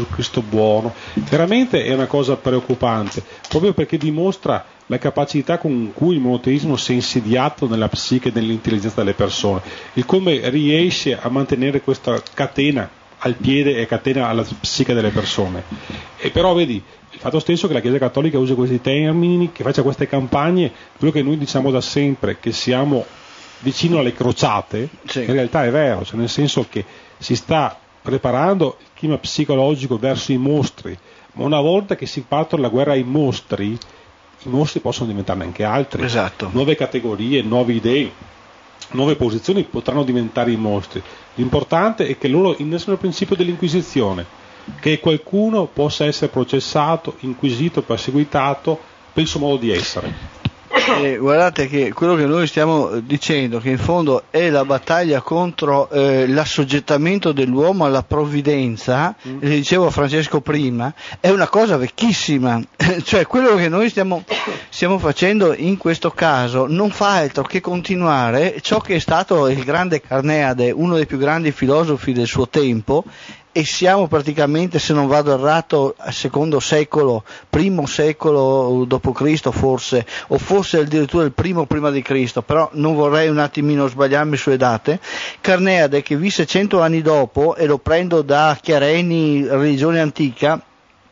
veramente è una cosa preoccupante, proprio perché dimostra la capacità con cui il monoteismo si è insediato nella psiche e nell'intelligenza delle persone, il come riesce a mantenere questa catena al piede e catena alla psiche delle persone. E però vedi, il fatto stesso che la Chiesa Cattolica usa questi termini, che faccia queste campagne, quello che noi diciamo da sempre, che siamo vicino alle crociate, sì. In realtà è vero, cioè nel senso che si sta preparando il clima psicologico verso i mostri, ma una volta che si parte la guerra ai mostri, i mostri possono diventarne anche altri, esatto. Nuove categorie, nuove idee, nuove posizioni potranno diventare i mostri. L'importante è che loro innestano il principio dell'inquisizione, che qualcuno possa essere processato, inquisito, perseguitato per il suo modo di essere. Guardate che quello che noi stiamo dicendo, che in fondo è la battaglia contro l'assoggettamento dell'uomo alla provvidenza, dicevo a Francesco prima, è una cosa vecchissima, cioè quello che noi stiamo facendo in questo caso non fa altro che continuare ciò che è stato il grande Carneade, uno dei più grandi filosofi del suo tempo, e siamo praticamente, se non vado errato, al secondo secolo, primo secolo d.C. forse, o forse addirittura il primo prima di Cristo, però non vorrei un attimino sbagliarmi sulle date. Carneade, che visse 100 anni dopo, e lo prendo da Chiareni, religione antica,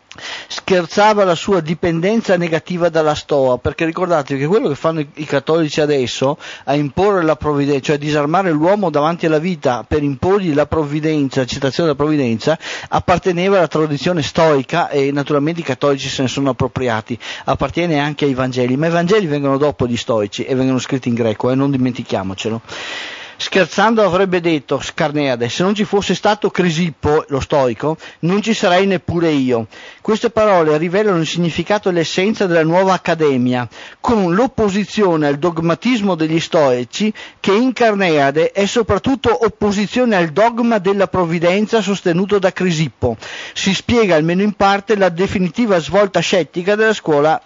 scherzava la sua dipendenza negativa dalla Stoa, perché ricordatevi che quello che fanno i cattolici adesso a imporre la provvidenza, cioè disarmare l'uomo davanti alla vita per imporgli la provvidenza, l'accettazione della provvidenza, apparteneva alla tradizione stoica, e naturalmente i cattolici se ne sono appropriati, appartiene anche ai Vangeli, ma i Vangeli vengono dopo gli stoici e vengono scritti in greco, non dimentichiamocelo. Scherzando avrebbe detto Carneade: se non ci fosse stato Crisippo, lo stoico, non ci sarei neppure io. Queste parole rivelano il significato e l'essenza della nuova accademia, con l'opposizione al dogmatismo degli stoici, che in Carneade è soprattutto opposizione al dogma della provvidenza sostenuto da Crisippo. Si spiega almeno in parte la definitiva svolta scettica della scuola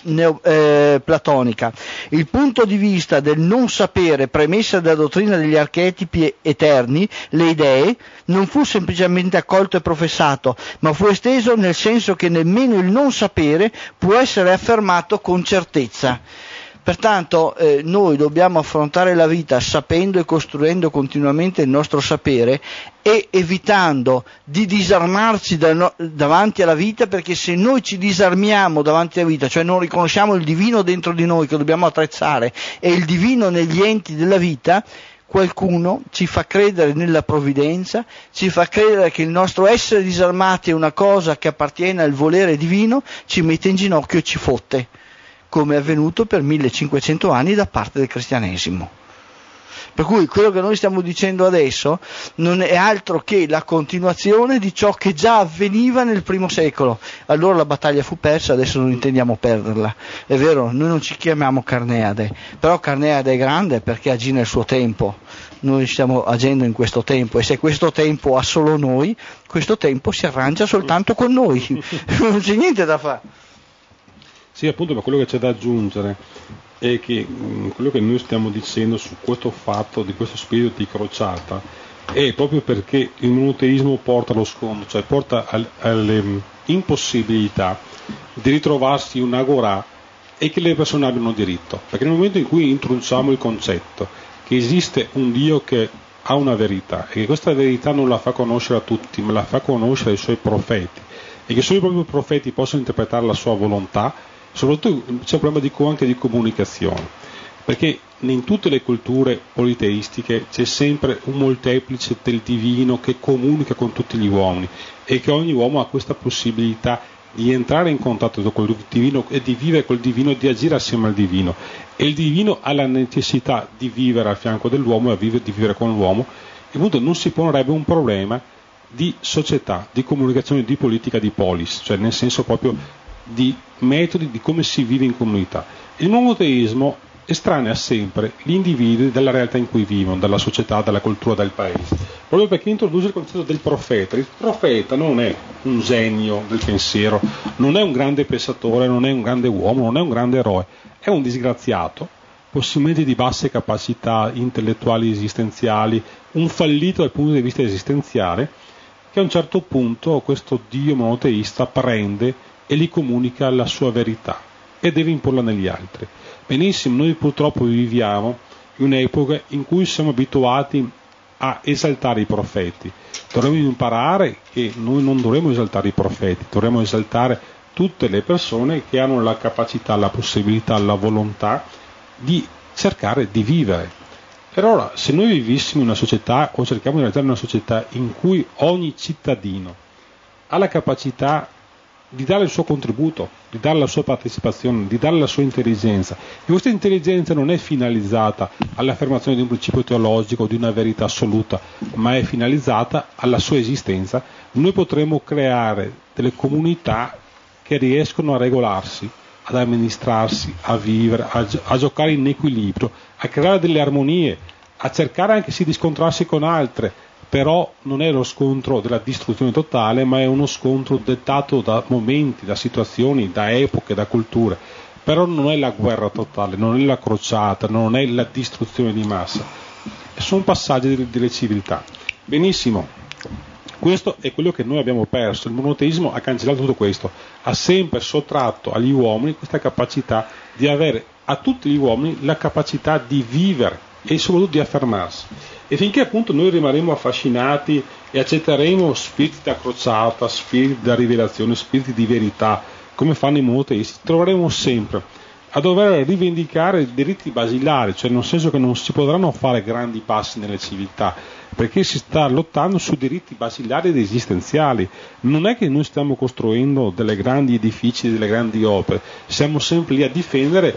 platonica. Il punto di vista del non sapere, premessa della dottrina degli archetipi eterni, le idee, non fu semplicemente accolto e professato, ma fu esteso nel senso che nemmeno il non sapere può essere affermato con certezza. Pertanto noi dobbiamo affrontare la vita sapendo e costruendo continuamente il nostro sapere e evitando di disarmarci davanti alla vita, perché se noi ci disarmiamo davanti alla vita, cioè non riconosciamo il divino dentro di noi che dobbiamo attrezzare e il divino negli enti della vita, qualcuno ci fa credere nella provvidenza, ci fa credere che il nostro essere disarmati è una cosa che appartiene al volere divino, ci mette in ginocchio e ci fotte, come è avvenuto per 1500 anni da parte del cristianesimo. Per cui quello che noi stiamo dicendo adesso non è altro che la continuazione di ciò che già avveniva nel primo secolo. Allora la battaglia fu persa, adesso non intendiamo perderla. È vero, noi non ci chiamiamo Carneade, però Carneade è grande perché agì nel suo tempo. Noi stiamo agendo in questo tempo, e se questo tempo ha solo noi, questo tempo si arrangia soltanto con noi. Non c'è niente da fare. Sì, appunto, ma quello che c'è da aggiungere è che quello che noi stiamo dicendo su questo fatto, di questo spirito di crociata, è proprio perché il monoteismo porta allo scontro, cioè porta alle impossibilità di ritrovarsi un'agorà e che le persone abbiano diritto. Perché nel momento in cui introduciamo il concetto che che esiste un Dio che ha una verità e che questa verità non la fa conoscere a tutti, ma la fa conoscere ai suoi profeti, e che solo i propri profeti possono interpretare la sua volontà. Soprattutto c'è un problema anche di comunicazione, perché in tutte le culture politeistiche c'è sempre un molteplice del divino che comunica con tutti gli uomini, e che ogni uomo ha questa possibilità di entrare in contatto con il divino e di vivere col divino e di agire assieme al divino, e il divino ha la necessità di vivere al fianco dell'uomo e di vivere con l'uomo, e appunto non si porrebbe un problema di società, di comunicazione, di politica, di polis, cioè nel senso proprio di metodi di come si vive in comunità. Il monoteismo estranea sempre gli individui dalla realtà in cui vivono, dalla società, dalla cultura, dal paese, proprio perché introduce il concetto del profeta. Il profeta non è un genio del pensiero, non è un grande pensatore, non è un grande uomo, non è un grande eroe, è un disgraziato, possibilmente di basse capacità intellettuali esistenziali, un fallito dal punto di vista esistenziale, che a un certo punto questo Dio monoteista prende e gli comunica la sua verità e deve imporla negli altri. Benissimo, noi purtroppo viviamo in un'epoca in cui siamo abituati a esaltare i profeti. Dovremmo imparare che noi non dovremmo esaltare i profeti, dovremmo esaltare tutte le persone che hanno la capacità, la possibilità, la volontà di cercare di vivere. Per ora, se noi vivessimo in una società, o cerchiamo di realizzare una società in cui ogni cittadino ha la capacità di dare il suo contributo, di dare la sua partecipazione, di dare la sua intelligenza, e questa intelligenza non è finalizzata all'affermazione di un principio teologico, di una verità assoluta, ma è finalizzata alla sua esistenza, noi potremo creare delle comunità che riescono a regolarsi, ad amministrarsi, a vivere, a giocare in equilibrio, a creare delle armonie, a cercare anche sì di scontrarsi con altre, però non è lo scontro della distruzione totale, ma è uno scontro dettato da momenti, da situazioni, da epoche, da culture. Però non è la guerra totale, non è la crociata, non è la distruzione di massa, sono passaggi delle civiltà. Benissimo, questo è quello che noi abbiamo perso. Il monoteismo ha cancellato tutto questo, ha sempre sottratto agli uomini questa capacità di avere a tutti gli uomini la capacità di vivere e soprattutto di affermarsi. E finché appunto noi rimarremo affascinati e accetteremo spiriti da crociata, spiriti da rivelazione, spiriti di verità, come fanno i monoteisti, troveremo sempre a dover rivendicare diritti basilari, cioè nel senso che non si potranno fare grandi passi nelle civiltà, perché si sta lottando su diritti basilari ed esistenziali. Non è che noi stiamo costruendo delle grandi edifici, delle grandi opere, siamo sempre lì a difendere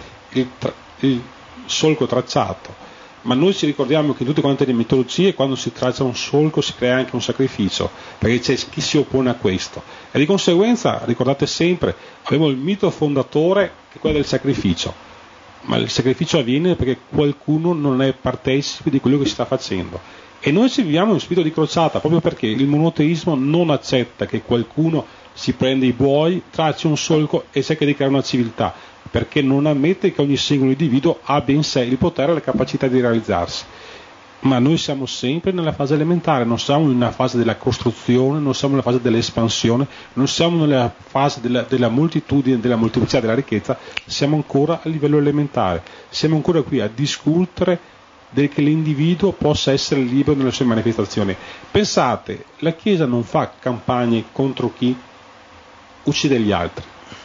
il solco tracciato. Ma noi ci ricordiamo che in tutte quante le mitologie, quando si traccia un solco si crea anche un sacrificio, perché c'è chi si oppone a questo, e di conseguenza ricordate sempre, abbiamo il mito fondatore che è quello del sacrificio, ma il sacrificio avviene perché qualcuno non è partecipe di quello che si sta facendo, e noi ci viviamo in spirito di crociata proprio perché il monoteismo non accetta che qualcuno si prende i buoi, traccia un solco e cerca di creare una civiltà, perché non ammette che ogni singolo individuo abbia in sé il potere e la capacità di realizzarsi. Ma noi siamo sempre nella fase elementare, non siamo nella fase della costruzione, non siamo nella fase dell'espansione, non siamo nella fase della moltitudine, della molteplicità della ricchezza, siamo ancora a livello elementare, siamo ancora qui a discutere che l'individuo possa essere libero nelle sue manifestazioni. Pensate, la Chiesa non fa campagne contro chi uccide gli altri,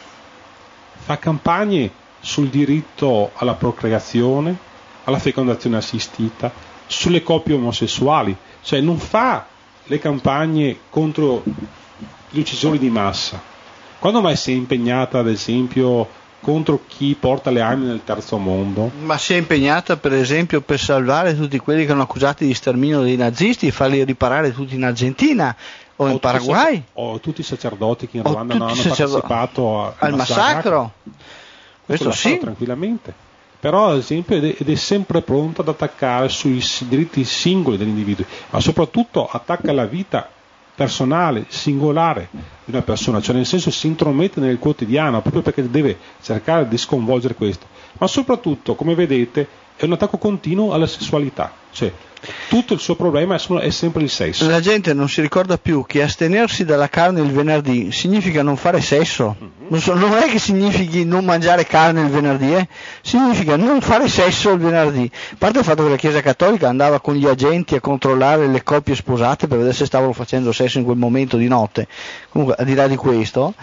fa campagne sul diritto alla procreazione, alla fecondazione assistita, sulle coppie omosessuali, cioè non fa le campagne contro gli uccisori di massa. Quando mai si è impegnata, ad esempio, contro chi porta le armi nel terzo mondo? Ma si è impegnata, per esempio, per salvare tutti quelli che erano accusati di sterminio dei nazisti e farli riparare tutti in Argentina o in Paraguay? O tutti i sacerdoti che in Ruanda hanno partecipato al massacro. Questo sì. Tranquillamente. Però, ad esempio, ed è sempre pronto ad attaccare sui diritti singoli degli individui, ma soprattutto attacca la vita personale, singolare di una persona, cioè nel senso si intromette nel quotidiano proprio perché deve cercare di sconvolgere questo, ma soprattutto, come vedete, è un attacco continuo alla sessualità, cioè tutto il suo problema è sempre il sesso. La gente non si ricorda più che astenersi dalla carne il venerdì significa non fare sesso. Non è che significhi non mangiare carne il venerdì, significa non fare sesso il venerdì. A parte il fatto che la Chiesa Cattolica andava con gli agenti a controllare le coppie sposate per vedere se stavano facendo sesso in quel momento di notte. Comunque, al di là di questo,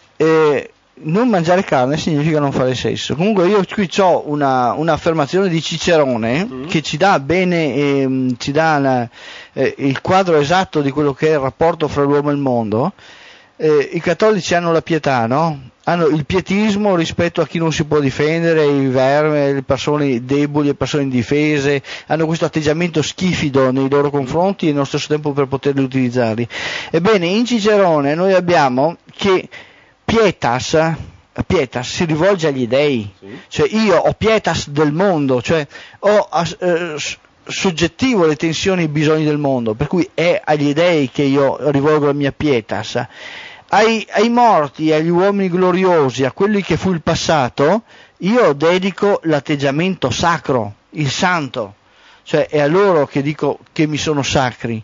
non mangiare carne significa non fare sesso. Comunque io qui ho un'affermazione di Cicerone che ci dà bene, ci dà il quadro esatto di quello che è il rapporto fra l'uomo e il mondo. I cattolici hanno la pietà, no? Hanno il pietismo rispetto a chi non si può difendere, i vermi, le persone deboli, le persone indifese, hanno questo atteggiamento schifido nei loro confronti e nello stesso tempo per poterli utilizzarli. Ebbene, in Cicerone noi abbiamo che pietas si rivolge agli dei, cioè io ho pietas del mondo, cioè ho soggettivo le tensioni e i bisogni del mondo, per cui è agli dei che io rivolgo la mia pietas. Ai morti, agli uomini gloriosi, a quelli che fu il passato, io dedico l'atteggiamento sacro, il santo, cioè è a loro che dico che mi sono sacri,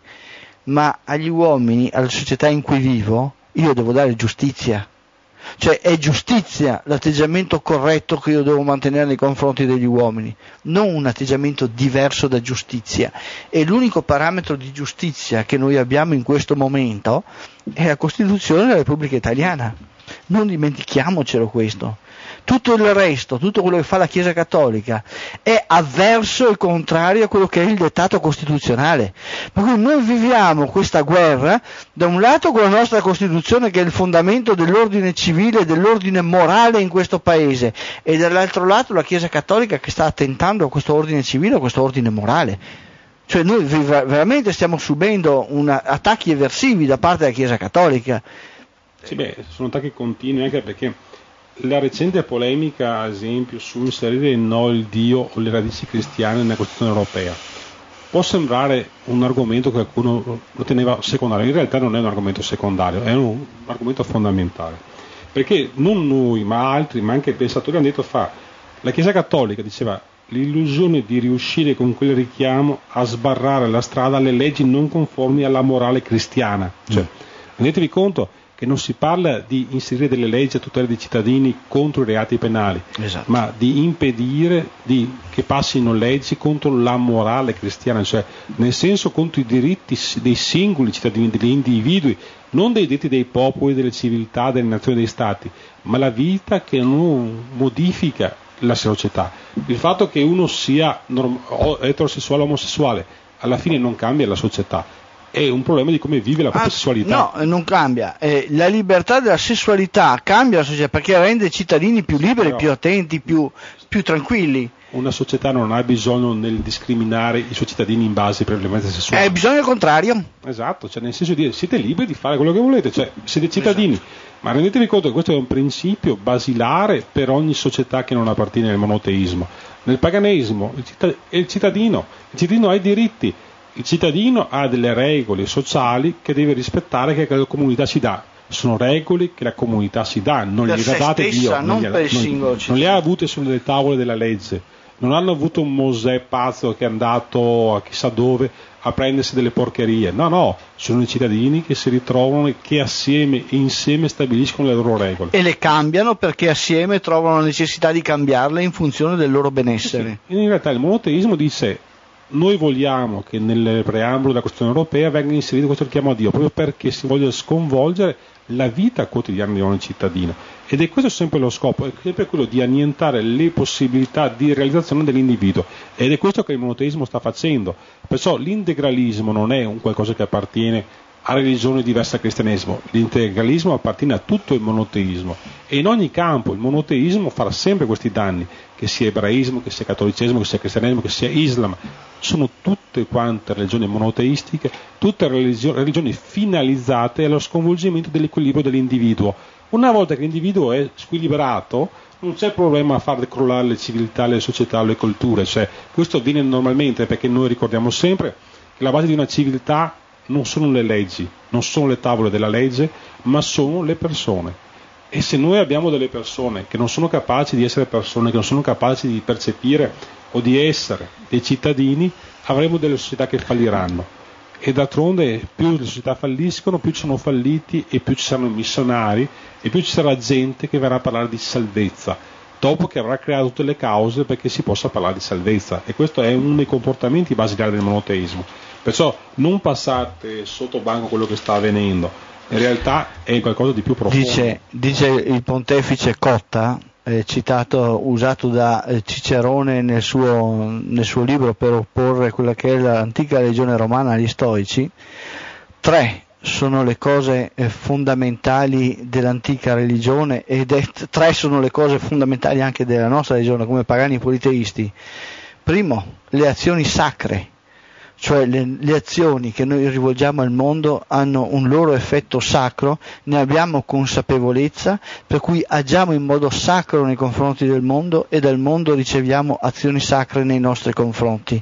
ma agli uomini, alla società in cui vivo, io devo dare giustizia. Cioè è giustizia l'atteggiamento corretto che io devo mantenere nei confronti degli uomini, non un atteggiamento diverso da giustizia. E l'unico parametro di giustizia che noi abbiamo in questo momento è la Costituzione della Repubblica Italiana. Non dimentichiamocelo questo. Tutto il resto, tutto quello che fa la Chiesa Cattolica è avverso e contrario a quello che è il dettato costituzionale. Per cui noi viviamo questa guerra da un lato con la nostra Costituzione, che è il fondamento dell'ordine civile e dell'ordine morale in questo paese, e dall'altro lato la Chiesa Cattolica che sta attentando a questo ordine civile e a questo ordine morale. Cioè noi veramente stiamo subendo attacchi eversivi da parte della Chiesa Cattolica. Sì, sono attacchi continui, anche perché la recente polemica, ad esempio, su inserire il no, il Dio o le radici cristiane nella Costituzione europea può sembrare un argomento che qualcuno lo teneva secondario. In realtà non è un argomento secondario, è un argomento fondamentale, perché non noi ma altri, ma anche i pensatori, hanno detto la Chiesa Cattolica diceva l'illusione di riuscire con quel richiamo a sbarrare la strada alle leggi non conformi alla morale cristiana. Cioè, rendetevi conto che non si parla di inserire delle leggi a tutela dei cittadini contro i reati penali, esatto, ma di impedire che passino leggi contro la morale cristiana, cioè nel senso contro i diritti dei singoli cittadini, degli individui, non dei diritti dei popoli, delle civiltà, delle nazioni, dei stati, ma la vita che non modifica la società. Il fatto che uno sia eterosessuale o omosessuale alla fine non cambia la società. È un problema di come vive la propria sessualità. No, non cambia. La libertà della sessualità cambia la società perché rende i cittadini più liberi, più attenti, più tranquilli. Una società non ha bisogno nel discriminare i suoi cittadini in base ai prevalenze sessuali. È bisogno al contrario. Esatto, cioè nel senso di siete liberi di fare quello che volete, cioè siete cittadini. Esatto. Ma rendetevi conto che questo è un principio basilare per ogni società che non appartiene al monoteismo. Nel paganesimo il cittadino ha i diritti. Il cittadino ha delle regole sociali che deve rispettare, che la comunità si dà. Sono regole che la comunità si dà, non gliele ha date Dio, non le ha avute sulle tavole della legge. Non hanno avuto un Mosè pazzo che è andato a chissà dove a prendersi delle porcherie. No, sono i cittadini che si ritrovano e che assieme e insieme stabiliscono le loro regole. E le cambiano perché assieme trovano la necessità di cambiarle in funzione del loro benessere. Sì. In realtà il monoteismo dice: noi vogliamo che nel preambolo della Costituzione europea venga inserito questo richiamo a Dio, proprio perché si voglia sconvolgere la vita quotidiana di ogni cittadino. Ed è questo sempre lo scopo, è sempre quello di annientare le possibilità di realizzazione dell'individuo. Ed è questo che il monoteismo sta facendo. Perciò l'integralismo non è un qualcosa che appartiene a religioni diverse dal cristianesimo, l'integralismo appartiene a tutto il monoteismo, e in ogni campo il monoteismo farà sempre questi danni, che sia ebraismo, che sia cattolicesimo, che sia cristianesimo, che sia islam. Sono tutte quante religioni monoteistiche, tutte religioni finalizzate allo sconvolgimento dell'equilibrio dell'individuo. Una volta che l'individuo è squilibrato, non c'è problema a far crollare le civiltà, le società, le culture. Cioè, questo avviene normalmente perché noi ricordiamo sempre che la base di una civiltà non sono le leggi, non sono le tavole della legge, ma sono le persone. E se noi abbiamo delle persone che non sono capaci di essere persone, che non sono capaci di percepire o di essere dei cittadini, avremo delle società che falliranno, e d'altronde più le società falliscono, più ci sono falliti e più ci saranno missionari e più ci sarà gente che verrà a parlare di salvezza, dopo che avrà creato tutte le cause perché si possa parlare di salvezza. E questo è uno dei comportamenti basilari del monoteismo. Perciò non passate sotto banco quello che sta avvenendo, in realtà è qualcosa di più profondo. Dice il pontefice Cotta, usato da Cicerone nel suo libro per opporre quella che è l'antica legione romana agli stoici: 3 sono le cose fondamentali dell'antica religione, ed 3 sono le cose fondamentali anche della nostra religione come pagani politeisti. Primo, le azioni sacre, cioè le azioni che noi rivolgiamo al mondo hanno un loro effetto sacro, ne abbiamo consapevolezza, per cui agiamo in modo sacro nei confronti del mondo e dal mondo riceviamo azioni sacre nei nostri confronti.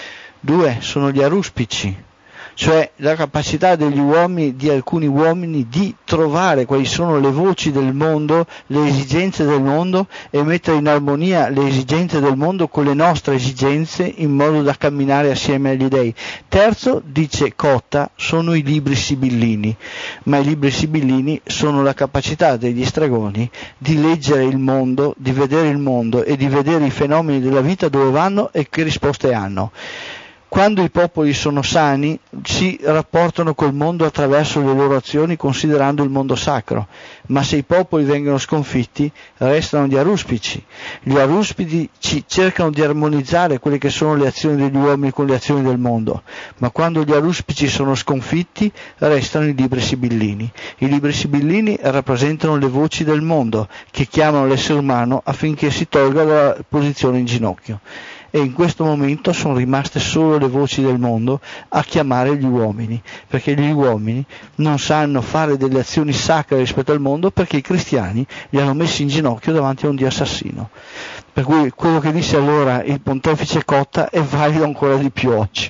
2 sono gli aruspici, cioè la capacità degli uomini, di alcuni uomini, di trovare quali sono le voci del mondo, le esigenze del mondo, e mettere in armonia le esigenze del mondo con le nostre esigenze in modo da camminare assieme agli dei. 3, dice Cotta, sono i libri sibillini, ma i libri sibillini sono la capacità degli stregoni di leggere il mondo, di vedere il mondo e di vedere i fenomeni della vita dove vanno e che risposte hanno. Quando i popoli sono sani si rapportano col mondo attraverso le loro azioni, considerando il mondo sacro, ma se i popoli vengono sconfitti restano gli aruspici. Gli aruspici cercano di armonizzare quelle che sono le azioni degli uomini con le azioni del mondo, ma quando gli aruspici sono sconfitti restano i libri sibillini. I libri sibillini rappresentano le voci del mondo che chiamano l'essere umano affinché si tolga dalla posizione in ginocchio. E in questo momento sono rimaste solo le voci del mondo a chiamare gli uomini, perché gli uomini non sanno fare delle azioni sacre rispetto al mondo, perché i cristiani li hanno messi in ginocchio davanti a un dio assassino. Per cui quello che disse allora il pontefice Cotta è valido ancora di più oggi.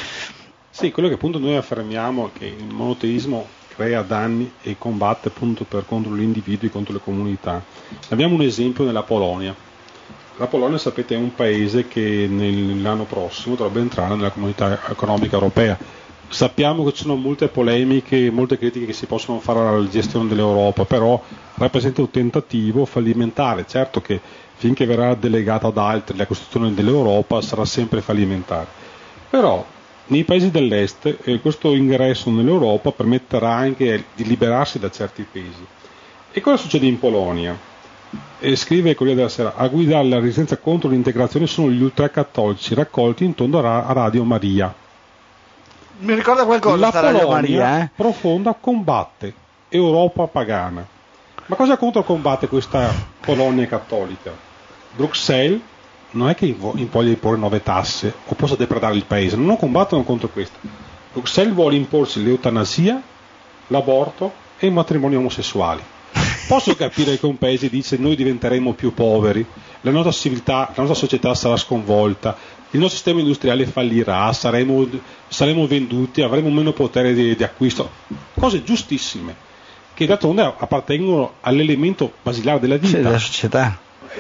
Sì, quello che appunto noi affermiamo è che il monoteismo crea danni e combatte appunto contro gli individui, contro le comunità. Abbiamo un esempio nella Polonia. La Polonia, sapete, è un paese che l'anno prossimo dovrebbe entrare nella comunità economica europea. Sappiamo che ci sono molte polemiche, molte critiche che si possono fare alla gestione dell'Europa, però rappresenta un tentativo fallimentare. Certo che finché verrà delegata ad altri la costruzione dell'Europa sarà sempre fallimentare. Però nei paesi dell'est questo ingresso nell'Europa permetterà anche di liberarsi da certi pesi. E cosa succede in Polonia? E scrive il Corriere della Sera: a guidare la resistenza contro l'integrazione sono gli ultracattolici raccolti intorno a Radio Maria. Mi ricorda qualcosa la Radio Polonia Maria, profonda combatte Europa pagana. Ma cosa contro combatte questa Polonia cattolica? Bruxelles non è che voglia imporre nuove tasse o possa depredare il paese, non combattono contro questo. Bruxelles vuole imporsi l'eutanasia, l'aborto e i matrimoni omosessuali. Posso capire che un paese dice: noi diventeremo più poveri, la nostra civiltà, la nostra società sarà sconvolta, il nostro sistema industriale fallirà, saremo venduti, avremo meno potere di acquisto. Cose giustissime, che d'altronde appartengono all'elemento basilare della vita. Sì, della società.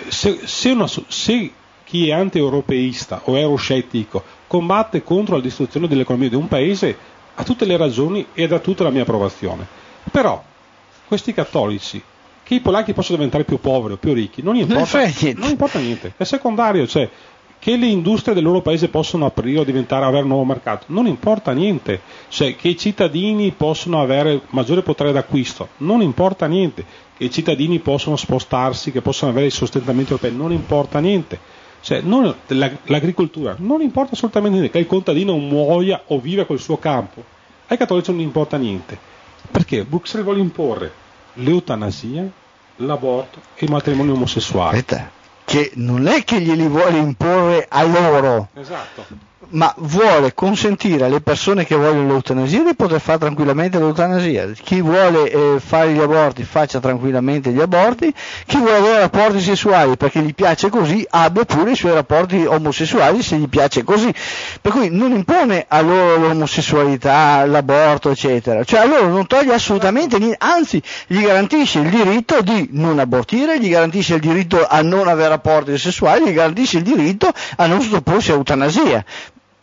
Se chi è anti-europeista o euroscettico combatte contro la distruzione dell'economia di un paese, ha tutte le ragioni ed ha tutta la mia approvazione. Però questi cattolici, che i polacchi possono diventare più poveri o più ricchi, non importa niente, è secondario. Cioè, che le industrie del loro paese possono aprire o avere un nuovo mercato, non importa niente. Cioè, che i cittadini possono avere maggiore potere d'acquisto, non importa niente. Che i cittadini possono spostarsi, che possono avere i sostentamenti europei, non importa niente. Cioè, l'agricoltura non importa assolutamente niente. Che il contadino muoia o viva col suo campo, ai cattolici non importa niente. Perché Bruxelles vuole imporre l'eutanasia, l'aborto e i matrimoni omosessuali. Aspetta, che non è che glieli vuole imporre a loro, esatto, ma vuole consentire alle persone che vogliono l'eutanasia di poter fare tranquillamente l'eutanasia. Chi vuole fare gli aborti faccia tranquillamente gli aborti, chi vuole avere rapporti sessuali perché gli piace così abbia pure i suoi rapporti omosessuali se gli piace così. Per cui non impone a loro l'omosessualità, l'aborto eccetera, cioè a loro non toglie assolutamente niente, anzi gli garantisce il diritto di non abortire, gli garantisce il diritto a non avere rapporti sessuali, gli garantisce il diritto a non sottoporsi a eutanasia.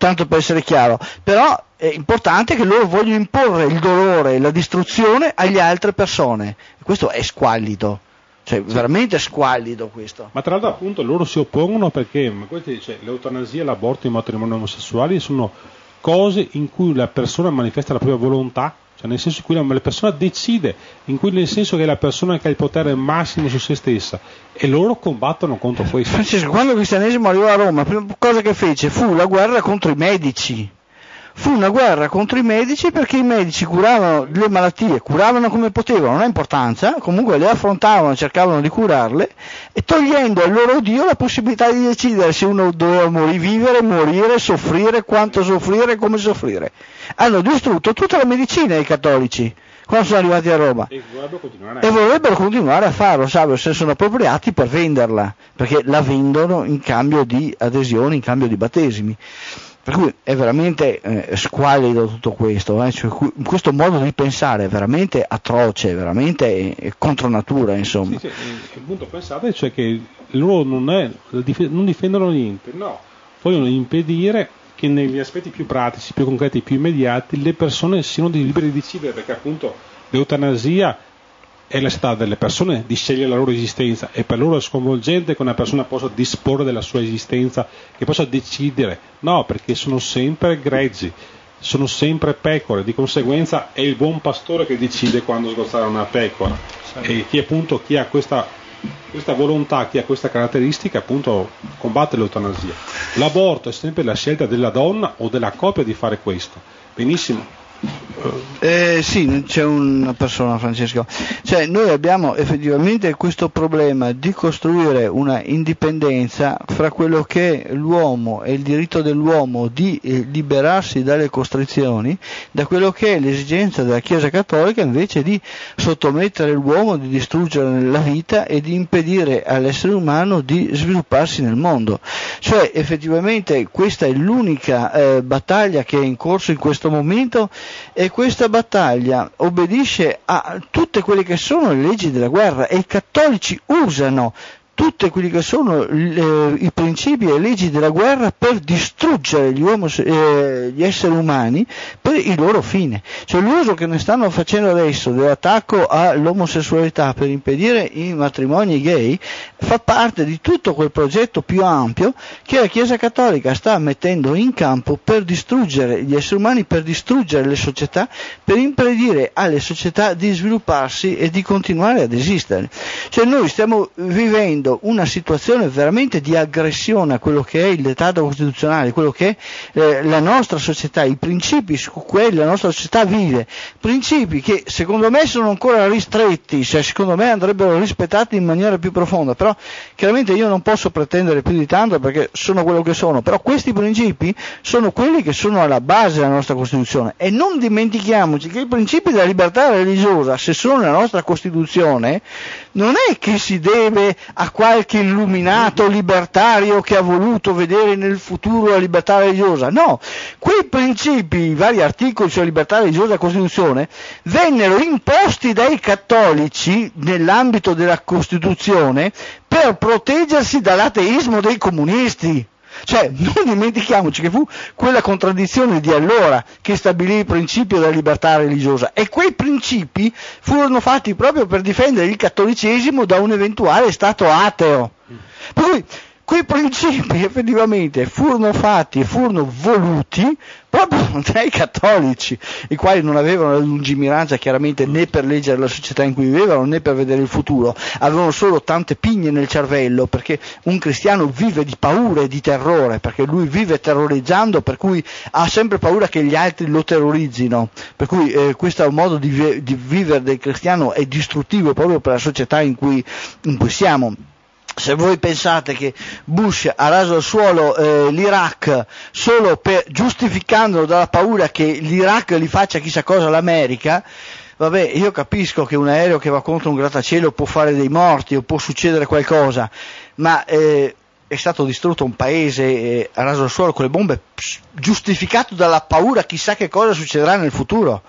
tanto per essere chiaro, però è importante che loro vogliono imporre il dolore e la distruzione agli altre persone. Questo è squallido, cioè veramente squallido questo. Ma tra l'altro appunto loro si oppongono perché l'eutanasia, l'aborto, i matrimoni omosessuali sono cose in cui la persona manifesta la propria volontà, cioè nel senso in cui la persona decide, nel senso che è la persona che ha il potere massimo su se stessa, e loro combattono contro questo. Francesco, quando il cristianesimo arrivò a Roma, la prima cosa che fece fu la guerra contro i medici. Fu una guerra contro i medici perché i medici curavano le malattie, curavano come potevano, non ha importanza, comunque le affrontavano, cercavano di curarle, e togliendo al loro Dio la possibilità di decidere se uno doveva vivere, morire, soffrire, quanto soffrire, come soffrire. Hanno distrutto tutta la medicina i cattolici quando sono arrivati a Roma e vorrebbero continuare a farlo, se sono appropriati per venderla, perché la vendono in cambio di adesioni, in cambio di battesimi. Per cui è veramente squallido tutto questo, cioè, questo modo di pensare è veramente atroce, veramente contro natura, insomma. Sì, appunto pensate, cioè che loro non difendono niente, no, vogliono impedire che negli aspetti più pratici, più concreti, più immediati le persone siano libere di decidere, perché appunto l'eutanasia è la città delle persone di scegliere la loro esistenza, e per loro è sconvolgente che una persona possa disporre della sua esistenza, che possa decidere. No, perché sono sempre greggi, sono sempre pecore, di conseguenza è il buon pastore che decide quando sgozzare una pecora, e chi ha questa volontà, chi ha questa caratteristica, appunto combatte l'eutanasia. L'aborto è sempre la scelta della donna o della coppia di fare questo. Benissimo. Sì, c'è una persona, Francesco, cioè noi abbiamo effettivamente questo problema di costruire una indipendenza fra quello che è l'uomo e il diritto dell'uomo di liberarsi dalle costrizioni, da quello che è l'esigenza della Chiesa Cattolica invece di sottomettere l'uomo, di distruggere la vita e di impedire all'essere umano di svilupparsi nel mondo. Cioè effettivamente questa è l'unica battaglia che è in corso in questo momento, e questa battaglia obbedisce a tutte quelle che sono le leggi della guerra, e i cattolici usano tutti quelli che sono i principi e le leggi della guerra per distruggere gli esseri umani per il loro fine. Cioè l'uso che ne stanno facendo adesso dell'attacco all'omosessualità per impedire i matrimoni gay fa parte di tutto quel progetto più ampio che la Chiesa Cattolica sta mettendo in campo per distruggere gli esseri umani, per distruggere le società, per impedire alle società di svilupparsi e di continuare ad esistere. Cioè noi stiamo vivendo una situazione veramente di aggressione a quello che è il dettato costituzionale, quello che è la nostra società, i principi su cui la nostra società vive, principi che secondo me sono ancora ristretti, cioè secondo me andrebbero rispettati in maniera più profonda, però chiaramente io non posso pretendere più di tanto perché sono quello che sono, però questi principi sono quelli che sono alla base della nostra Costituzione, e non dimentichiamoci che i principi della libertà religiosa, se sono nella nostra Costituzione, non è che si deve a qualche illuminato libertario che ha voluto vedere nel futuro la libertà religiosa, no, quei principi, i vari articoli sulla libertà religiosa della Costituzione vennero imposti dai cattolici nell'ambito della Costituzione per proteggersi dall'ateismo dei comunisti. Cioè non dimentichiamoci che fu quella contraddizione di allora che stabilì il principio della libertà religiosa, e quei principi furono fatti proprio per difendere il cattolicesimo da un eventuale stato ateo. Per cui quei principi effettivamente furono fatti e furono voluti proprio dai cattolici, i quali non avevano la lungimiranza chiaramente né per leggere la società in cui vivevano né per vedere il futuro, avevano solo tante pigne nel cervello, perché un cristiano vive di paura e di terrore, perché lui vive terrorizzando, per cui ha sempre paura che gli altri lo terrorizzino, per cui questo modo di vivere del cristiano è distruttivo proprio per la società in cui siamo. Se voi pensate che Bush ha raso al suolo l'Iraq solo giustificandolo dalla paura che l'Iraq gli faccia chissà cosa all'America, vabbè, io capisco che un aereo che va contro un grattacielo può fare dei morti o può succedere qualcosa, ma è stato distrutto un paese a raso al suolo con le bombe, giustificato dalla paura chissà che cosa succederà nel futuro.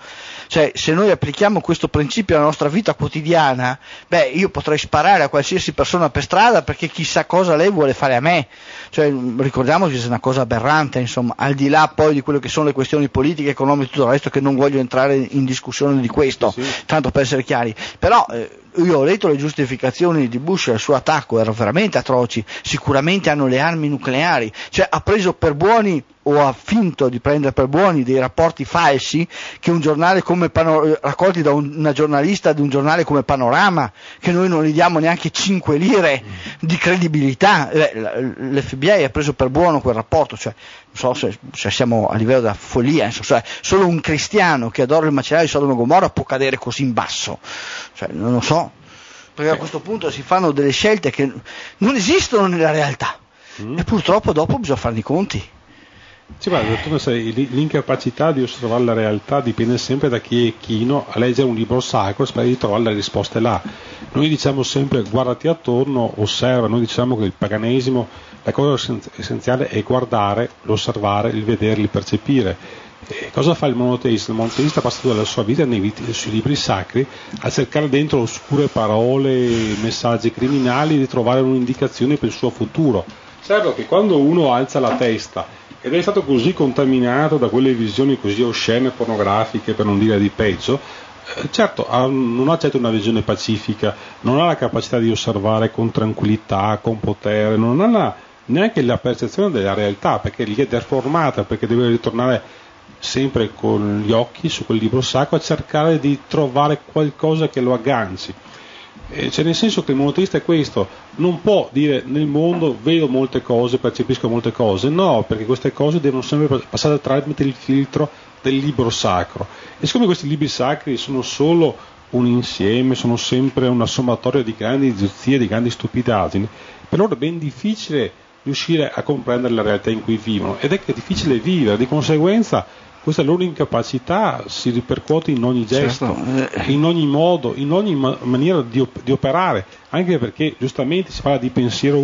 Cioè, se noi applichiamo questo principio alla nostra vita quotidiana, io potrei sparare a qualsiasi persona per strada perché chissà cosa lei vuole fare a me. Cioè, ricordiamoci che è una cosa aberrante, insomma, al di là poi di quello che sono le questioni politiche, economiche e tutto il resto, che non voglio entrare in discussione di questo, tanto per essere chiari. Però io ho letto le giustificazioni di Bush al suo attacco, erano veramente atroci. Sicuramente hanno le armi nucleari, cioè ha preso per buoni o ha finto di prendere per buoni dei rapporti falsi che un giornale come raccolti da una giornalista di un giornale come Panorama, che noi non gli diamo neanche 5 lire di credibilità. L'FBI ha preso per buono quel rapporto, cioè non so se siamo a livello della follia, cioè, solo un cristiano che adora il macellaio di Sodoma e Gomorra può cadere così in basso, cioè, non lo so, perché a questo punto si fanno delle scelte che non esistono nella realtà e purtroppo dopo bisogna fare i conti. Sì, ma l'incapacità di osservare la realtà dipende sempre da chi è chino a leggere un libro sacro e spera di trovare le risposte là. Noi diciamo sempre guardati attorno, osserva, noi diciamo che il paganesimo, la cosa essenziale è guardare, l'osservare, il vedere, il percepire. E cosa fa il monoteista? Il monoteista ha passato la sua vita sui libri sacri a cercare dentro oscure parole, messaggi criminali, di trovare un'indicazione per il suo futuro. Certo che quando uno alza la testa ed è stato così contaminato da quelle visioni così oscene, pornografiche, per non dire di peggio, certo non ha certo una visione pacifica, non ha la capacità di osservare con tranquillità, con potere, non ha neanche la percezione della realtà, perché lì è deformata, perché deve ritornare sempre con gli occhi su quel libro sacro a cercare di trovare qualcosa che lo agganci. Cioè, nel senso che il monoteista è questo, non può dire nel mondo vedo molte cose, percepisco molte cose, no, perché queste cose devono sempre passare tramite il filtro del libro sacro. E siccome questi libri sacri sono solo un insieme, sono sempre una sommatoria di grandi idiozie, di grandi stupidaggini, per loro è ben difficile riuscire a comprendere la realtà in cui vivono, ed è che è difficile vivere, di conseguenza questa loro incapacità si ripercuote in ogni gesto, in ogni modo, in ogni maniera di operare, anche perché giustamente si parla di pensiero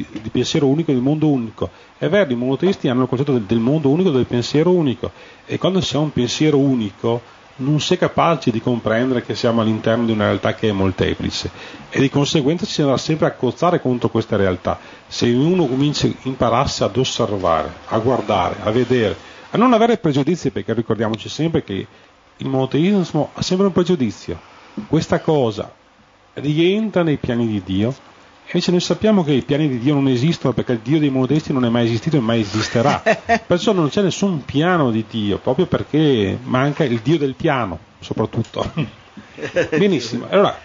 unico, di mondo unico. È vero, i monoteisti hanno il concetto del mondo unico, del pensiero unico, e quando si ha un pensiero unico non si è capaci di comprendere che siamo all'interno di una realtà che è molteplice, e di conseguenza si andrà sempre a cozzare contro questa realtà. Se uno imparasse ad osservare, a guardare, a vedere, a non avere pregiudizi, perché ricordiamoci sempre che il monoteismo ha sempre un pregiudizio. Questa cosa rientra nei piani di Dio, e invece noi sappiamo che i piani di Dio non esistono, perché il Dio dei monoteisti non è mai esistito e mai esisterà. Perciò non c'è nessun piano di Dio, proprio perché manca il Dio del piano, soprattutto. Benissimo, allora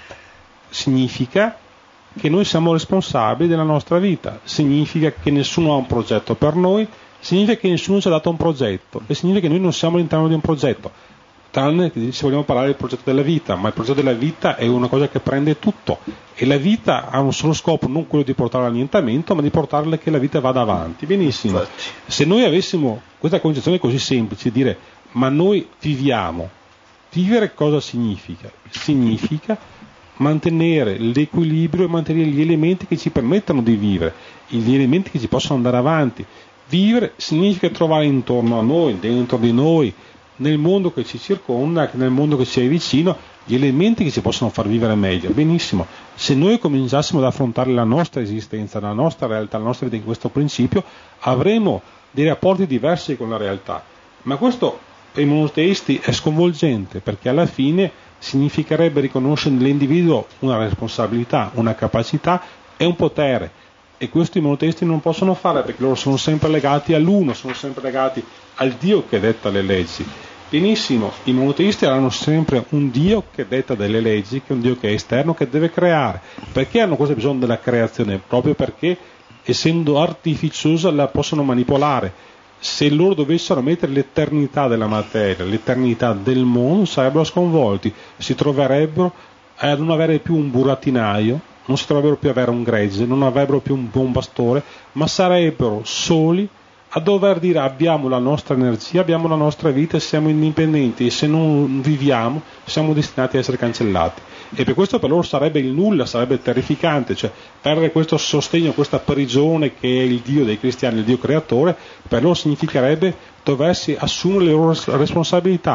significa che noi siamo responsabili della nostra vita, significa che nessuno ha un progetto per noi, significa che nessuno ci ha dato un progetto, e significa che noi non siamo all'interno di un progetto, tranne che se vogliamo parlare del progetto della vita, ma il progetto della vita è una cosa che prende tutto, e la vita ha un solo scopo, non quello di portare all'annientamento, ma di portarle che la vita vada avanti. Benissimo. Infatti. Se noi avessimo questa concezione così semplice, dire ma noi viviamo, vivere cosa significa? Significa mantenere l'equilibrio e mantenere gli elementi che ci permettono di vivere, gli elementi che ci possono andare avanti. Vivere significa trovare intorno a noi, dentro di noi, nel mondo che ci circonda, nel mondo che ci è vicino, gli elementi che ci possono far vivere meglio. Benissimo, se noi cominciassimo ad affrontare la nostra esistenza, la nostra realtà, la nostra vita in questo principio, avremo dei rapporti diversi con la realtà. Ma questo per i monoteisti è sconvolgente, perché alla fine significherebbe riconoscere nell'individuo una responsabilità, una capacità e un potere. E questo i monoteisti non possono fare, perché loro sono sempre legati all'uno, sono sempre legati al Dio che detta le leggi. Benissimo, i monoteisti avranno sempre un Dio che detta delle leggi, che è un Dio che è esterno, che deve creare. Perché hanno questo bisogno della creazione? Proprio perché, essendo artificiosa, la possono manipolare. Se loro dovessero mettere l'eternità della materia, l'eternità del mondo, sarebbero sconvolti, si troverebbero a non avere più un burattinaio, non si troverebbero più avere un gregge, non avrebbero più un buon pastore, ma sarebbero soli a dover dire abbiamo la nostra energia, abbiamo la nostra vita e siamo indipendenti, e se non viviamo siamo destinati a essere cancellati. E per questo per loro sarebbe il nulla, sarebbe terrificante, cioè perdere questo sostegno, questa prigione che è il Dio dei cristiani, il Dio creatore, per loro significherebbe doversi assumere le loro responsabilità,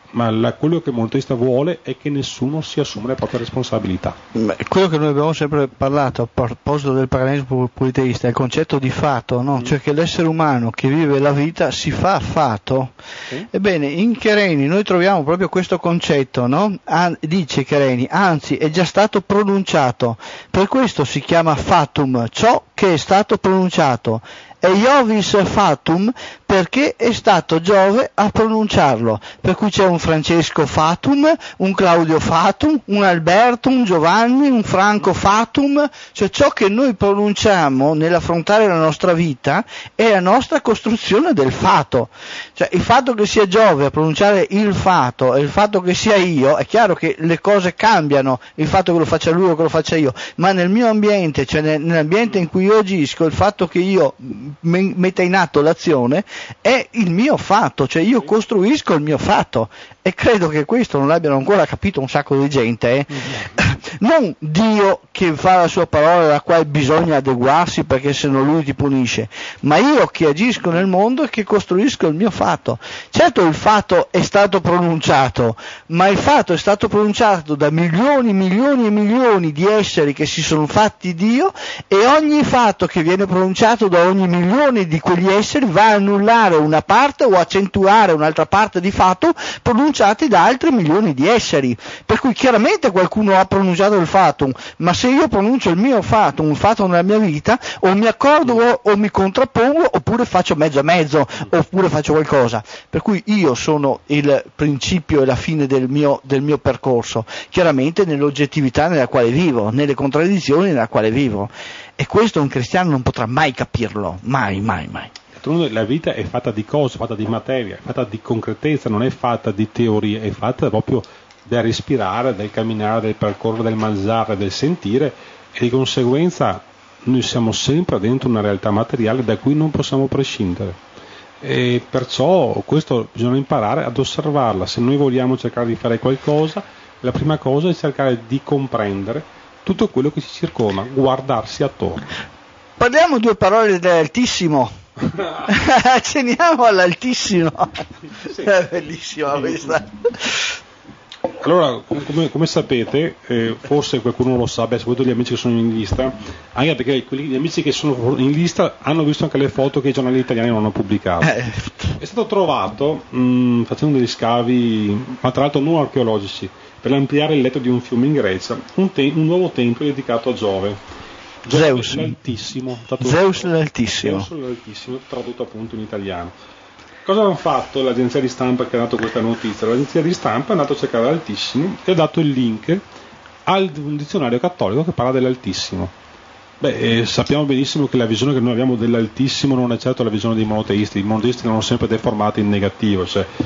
ma quello che il monoteista vuole è che nessuno si assume le proprie responsabilità. Quello che noi abbiamo sempre parlato a proposito del paganesimo politeista è il concetto di fato, no? Cioè che l'essere umano che vive la vita si fa fato. Ebbene, in Chereni noi troviamo proprio questo concetto, no? Dice Chereni, anzi è già stato pronunciato, per questo si chiama fatum, ciò che è stato pronunciato. E Iovis fatum perché è stato Giove a pronunciarlo, per cui c'è un Francesco fatum, un Claudio fatum, un Alberto, un Giovanni, un Franco fatum, cioè ciò che noi pronunciamo nell'affrontare la nostra vita è la nostra costruzione del fato, cioè il fatto che sia Giove a pronunciare il fato e il fatto che sia io, è chiaro che le cose cambiano, il fatto che lo faccia lui o che lo faccia io, ma nel mio ambiente, cioè nell'ambiente in cui io agisco, il fatto che io metta in atto l'azione è il mio fatto, cioè io costruisco il mio fatto, e credo che questo non l'abbiano ancora capito un sacco di gente, non Dio che fa la sua parola alla quale bisogna adeguarsi perché se no lui ti punisce, ma io che agisco nel mondo e che costruisco il mio fatto. Certo il fatto è stato pronunciato, ma il fatto è stato pronunciato da milioni e milioni di esseri che si sono fatti Dio, e ogni fatto che viene pronunciato da ogni milione di quegli esseri va a annullare una parte o accentuare un'altra parte di fatto pronunciati da altri milioni di esseri, per cui chiaramente qualcuno ha pronunciato il fatum, ma se io pronuncio il mio fatum, un fatto nella mia vita, o mi accordo o mi contrappongo, oppure faccio mezzo a mezzo, oppure faccio qualcosa, per cui io sono il principio e la fine del mio percorso, chiaramente nell'oggettività nella quale vivo, nelle contraddizioni nella quale vivo, e questo un cristiano non potrà mai capirlo, mai. La vita è fatta di cose, fatta di materia, è fatta di concretezza, non è fatta di teorie, è fatta proprio del respirare, del camminare, del percorrere, del mangiare, del sentire, e di conseguenza noi siamo sempre dentro una realtà materiale da cui non possiamo prescindere, e perciò questo bisogna imparare ad osservarla. Se noi vogliamo cercare di fare qualcosa, la prima cosa è cercare di comprendere tutto quello che ci circonda, guardarsi attorno. Parliamo due parole dell'Altissimo. Acceniamo all'Altissimo. Sì. È bellissima questa. Allora, come sapete, forse qualcuno lo sa, soprattutto gli amici che sono in lista, anche perché gli amici che sono in lista hanno visto anche le foto che i giornali italiani non hanno pubblicato. È stato trovato, facendo degli scavi, ma tra l'altro non archeologici, per ampliare il letto di un fiume in Grecia, un nuovo tempio dedicato a Giove. Zeus l'Altissimo, tradotto appunto in italiano. Cosa hanno fatto l'agenzia di stampa che ha dato questa notizia? L'agenzia di stampa è andata a cercare l'Altissimo e ha dato il link al dizionario cattolico che parla dell'Altissimo. Sappiamo benissimo che la visione che noi abbiamo dell'Altissimo non è certo la visione dei monoteisti. I monoteisti l'hanno sempre deformata in negativo,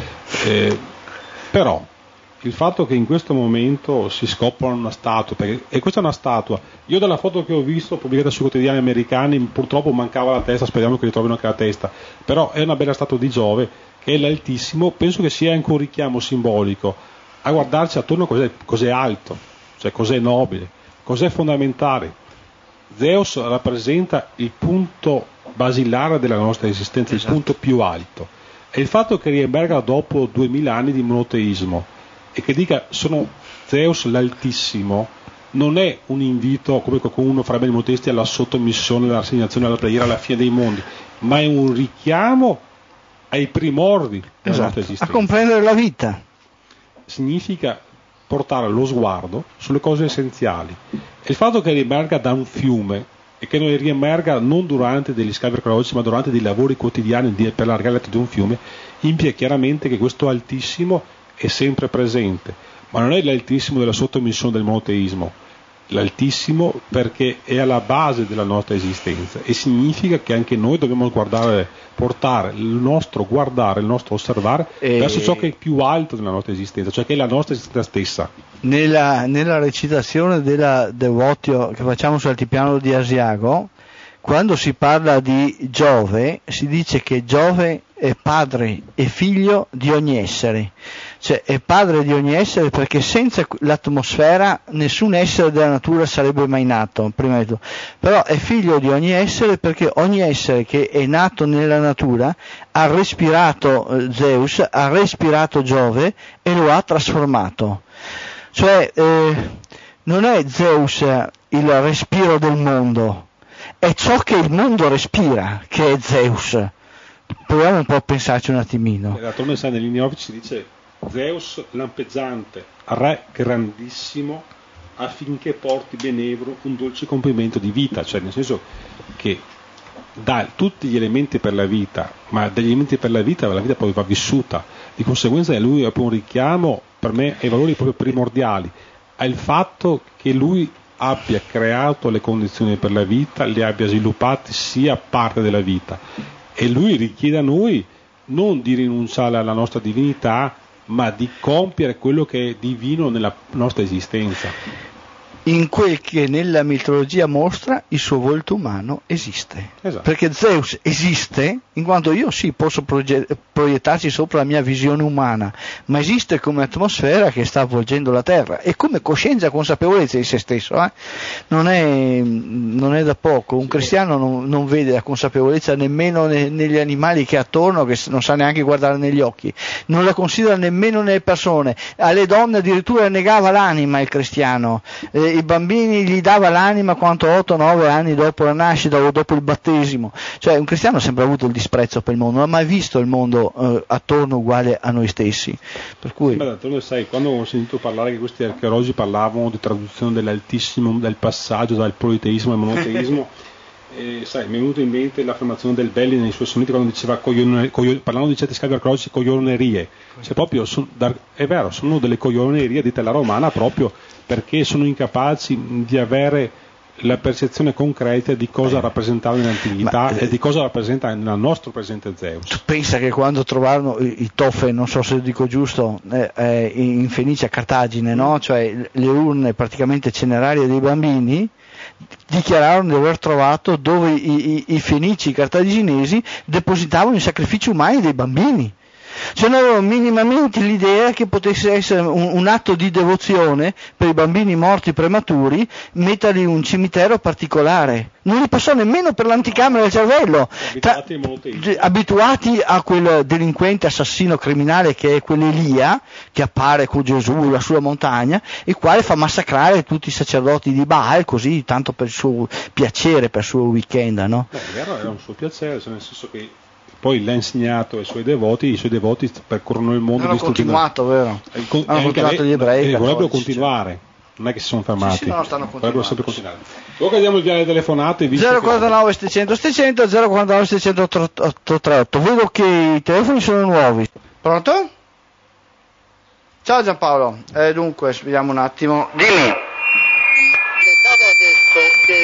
però il fatto che in questo momento si scoprono una statua, e questa è una statua, io dalla foto che ho visto pubblicata sui quotidiani americani purtroppo mancava la testa, speriamo che ritrovino anche la testa, però è una bella statua di Giove che è l'Altissimo. Penso che sia anche un richiamo simbolico a guardarci attorno a cos'è alto, cioè cos'è nobile, cos'è fondamentale. Zeus rappresenta il punto basilare della nostra esistenza, esatto. Il punto più alto, e il fatto che riemerga dopo 2000 anni di monoteismo e che dica sono Zeus l'Altissimo non è un invito, come qualcuno farebbe i monoteisti, alla sottomissione, alla rassegnazione, alla preghiera, alla fine dei mondi, ma è un richiamo ai primordi della nostra esistenza, a comprendere la vita. Significa portare lo sguardo sulle cose essenziali, e il fatto che riemerga da un fiume e che non riemerga non durante degli scavi archeologici ma durante dei lavori quotidiani per allargare il letto di un fiume impie chiaramente che questo Altissimo è sempre presente, ma non è l'Altissimo della sottomissione del monoteismo, l'Altissimo perché è alla base della nostra esistenza, e significa che anche noi dobbiamo portare il nostro osservare verso ciò che è più alto della nostra esistenza, cioè che è la nostra esistenza stessa. Nella recitazione della Devotio che facciamo sull'altipiano di Asiago, quando si parla di Giove si dice che Giove è padre e figlio di ogni essere, cioè è padre di ogni essere perché senza l'atmosfera nessun essere della natura sarebbe mai nato, prima di tutto. Però è figlio di ogni essere perché ogni essere che è nato nella natura ha respirato Zeus, ha respirato Giove e lo ha trasformato. Cioè non è Zeus il respiro del mondo, è ciò che il mondo respira che è Zeus. Proviamo un po' a pensarci un attimino. D'altronde sai, negli Neofici si dice Zeus lampeggiante, re grandissimo, affinché porti benevolo un dolce compimento di vita, cioè nel senso che dà tutti gli elementi per la vita, ma degli elementi per la vita poi va vissuta, di conseguenza lui è un richiamo per me ai valori proprio primordiali, al fatto che lui abbia creato le condizioni per la vita, le abbia sviluppate sia parte della vita, e lui richiede a noi non di rinunciare alla nostra divinità, ma di compiere quello che è divino nella nostra esistenza. In quel che nella mitologia mostra il suo volto umano esiste. Esatto. Perché Zeus esiste in quanto io sì posso proiettarci sopra la mia visione umana, ma esiste come atmosfera che sta avvolgendo la terra e come coscienza e consapevolezza di se stesso. Non è da poco. Un cristiano non vede la consapevolezza nemmeno negli animali che ha attorno, che non sa neanche guardare negli occhi, non la considera nemmeno nelle persone. Alle donne addirittura negava l'anima il cristiano. I bambini gli dava l'anima quanto 8-9 anni dopo la nascita o dopo il battesimo. Cioè un cristiano ha sempre avuto il disprezzo per il mondo, non ha mai visto il mondo attorno uguale a noi stessi. Per cui... Ma d'altronde sai, quando ho sentito parlare che questi archeologi parlavano di traduzione dell'altissimo, del passaggio dal politeismo al monoteismo, sai, mi è venuto in mente l'affermazione del Belli nei suoi sonetti quando diceva parlando di certi scavi archeologici, coglionerie, cioè proprio è vero, sono delle coglionerie di tela romana proprio perché sono incapaci di avere la percezione concreta di cosa rappresentava nell'antichità e di cosa rappresenta nel nostro presente Zeus. Tu pensa che quando trovarono i tofe, non so se dico giusto, in Fenice a Cartagine, no? Cioè le urne praticamente cinerarie dei bambini, dichiararono di aver trovato dove i fenici cartaginesi depositavano i sacrifici umani dei bambini. Cioè non avevano minimamente l'idea che potesse essere un atto di devozione per i bambini morti prematuri metterli in un cimitero particolare. Non gli passò nemmeno per l'anticamera del cervello. Abituati a quel delinquente assassino criminale che è quell'Elia che appare con Gesù sulla montagna, il quale fa massacrare tutti i sacerdoti di Baal così tanto per il suo piacere, per il suo weekend, no? Era un suo piacere, cioè nel senso che poi l'ha insegnato ai suoi devoti, i suoi devoti percorrono il mondo. Hanno continuato, vero? Hanno continuato gli ebrei. Vorrebbero continuare, non è che si sono fermati. Sì, no, stanno vorrebbero sempre continuare. Ora diamo il via alle telefonate. 049 700 700 049 700 838. Vedo che i telefoni sono nuovi. Pronto? Ciao Giampaolo. Dunque, vediamo un attimo. Dimmi. Stavo detto che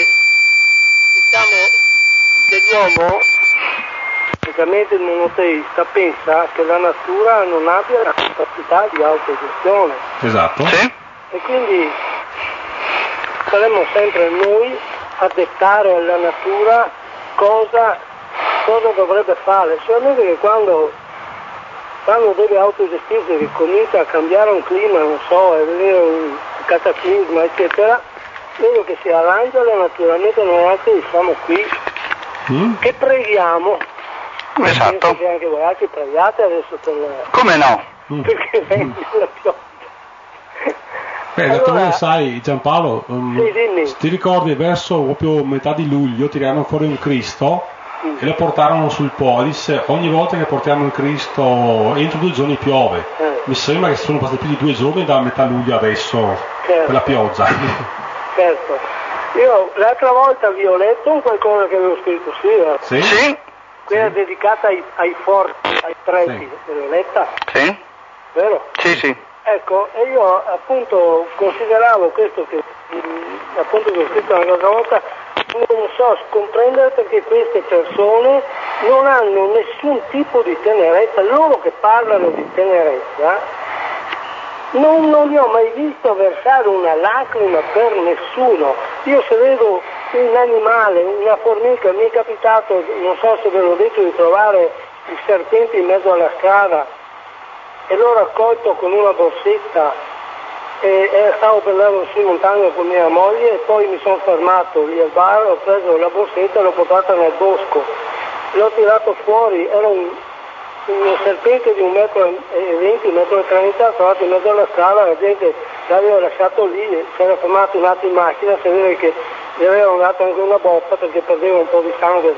l'uomo, praticamente il monoteista, pensa che la natura non abbia la capacità di autogestione. Esatto. Sì. E quindi saremmo sempre noi a dettare alla natura cosa dovrebbe fare. Solamente che quando deve autogestirsi, che comincia a cambiare un clima, non so, a venire un cataclisma, eccetera, vedo che si arrangia la natura, mentre noi altri siamo qui che preghiamo. Esatto. Penso che anche voi altri preghiate adesso Come no? perché venga la pioggia. Allora, sai Giampaolo, sì, ti ricordi verso proprio metà di luglio tirarono fuori un Cristo e lo portarono sul Polis. Ogni volta che portiamo un Cristo entro 2 giorni piove. Mi sembra che sono passati più di 2 giorni da metà luglio adesso, certo, per la pioggia. Certo. Io l'altra volta vi ho letto un qualcosa che avevo scritto, sì? Sì? Quella dedicata ai forti, ai preti, l'ho letta? Sì? Vero? Sì. Ecco, e io appunto consideravo questo che appunto che ho scritto l'altra volta, non so comprendere perché queste persone non hanno nessun tipo di tenerezza. Loro che parlano di tenerezza, non li ho mai visto versare una lacrima per nessuno. Io se vedo un animale, una formica, mi è capitato, non so se ve l'ho detto, di trovare il serpente in mezzo alla strada e l'ho raccolto con una borsetta e stavo per andare su in montagna con mia moglie e poi mi sono fermato lì al bar, ho preso la borsetta e l'ho portata nel bosco, l'ho tirato fuori, era un serpente di 1,20 m, 1,30 m, trovato in mezzo alla strada, la gente l'aveva lasciato lì, si era fermato un attimo in macchina, si vede che gli avevano dato anche una botta perché perdeva un po' di sangue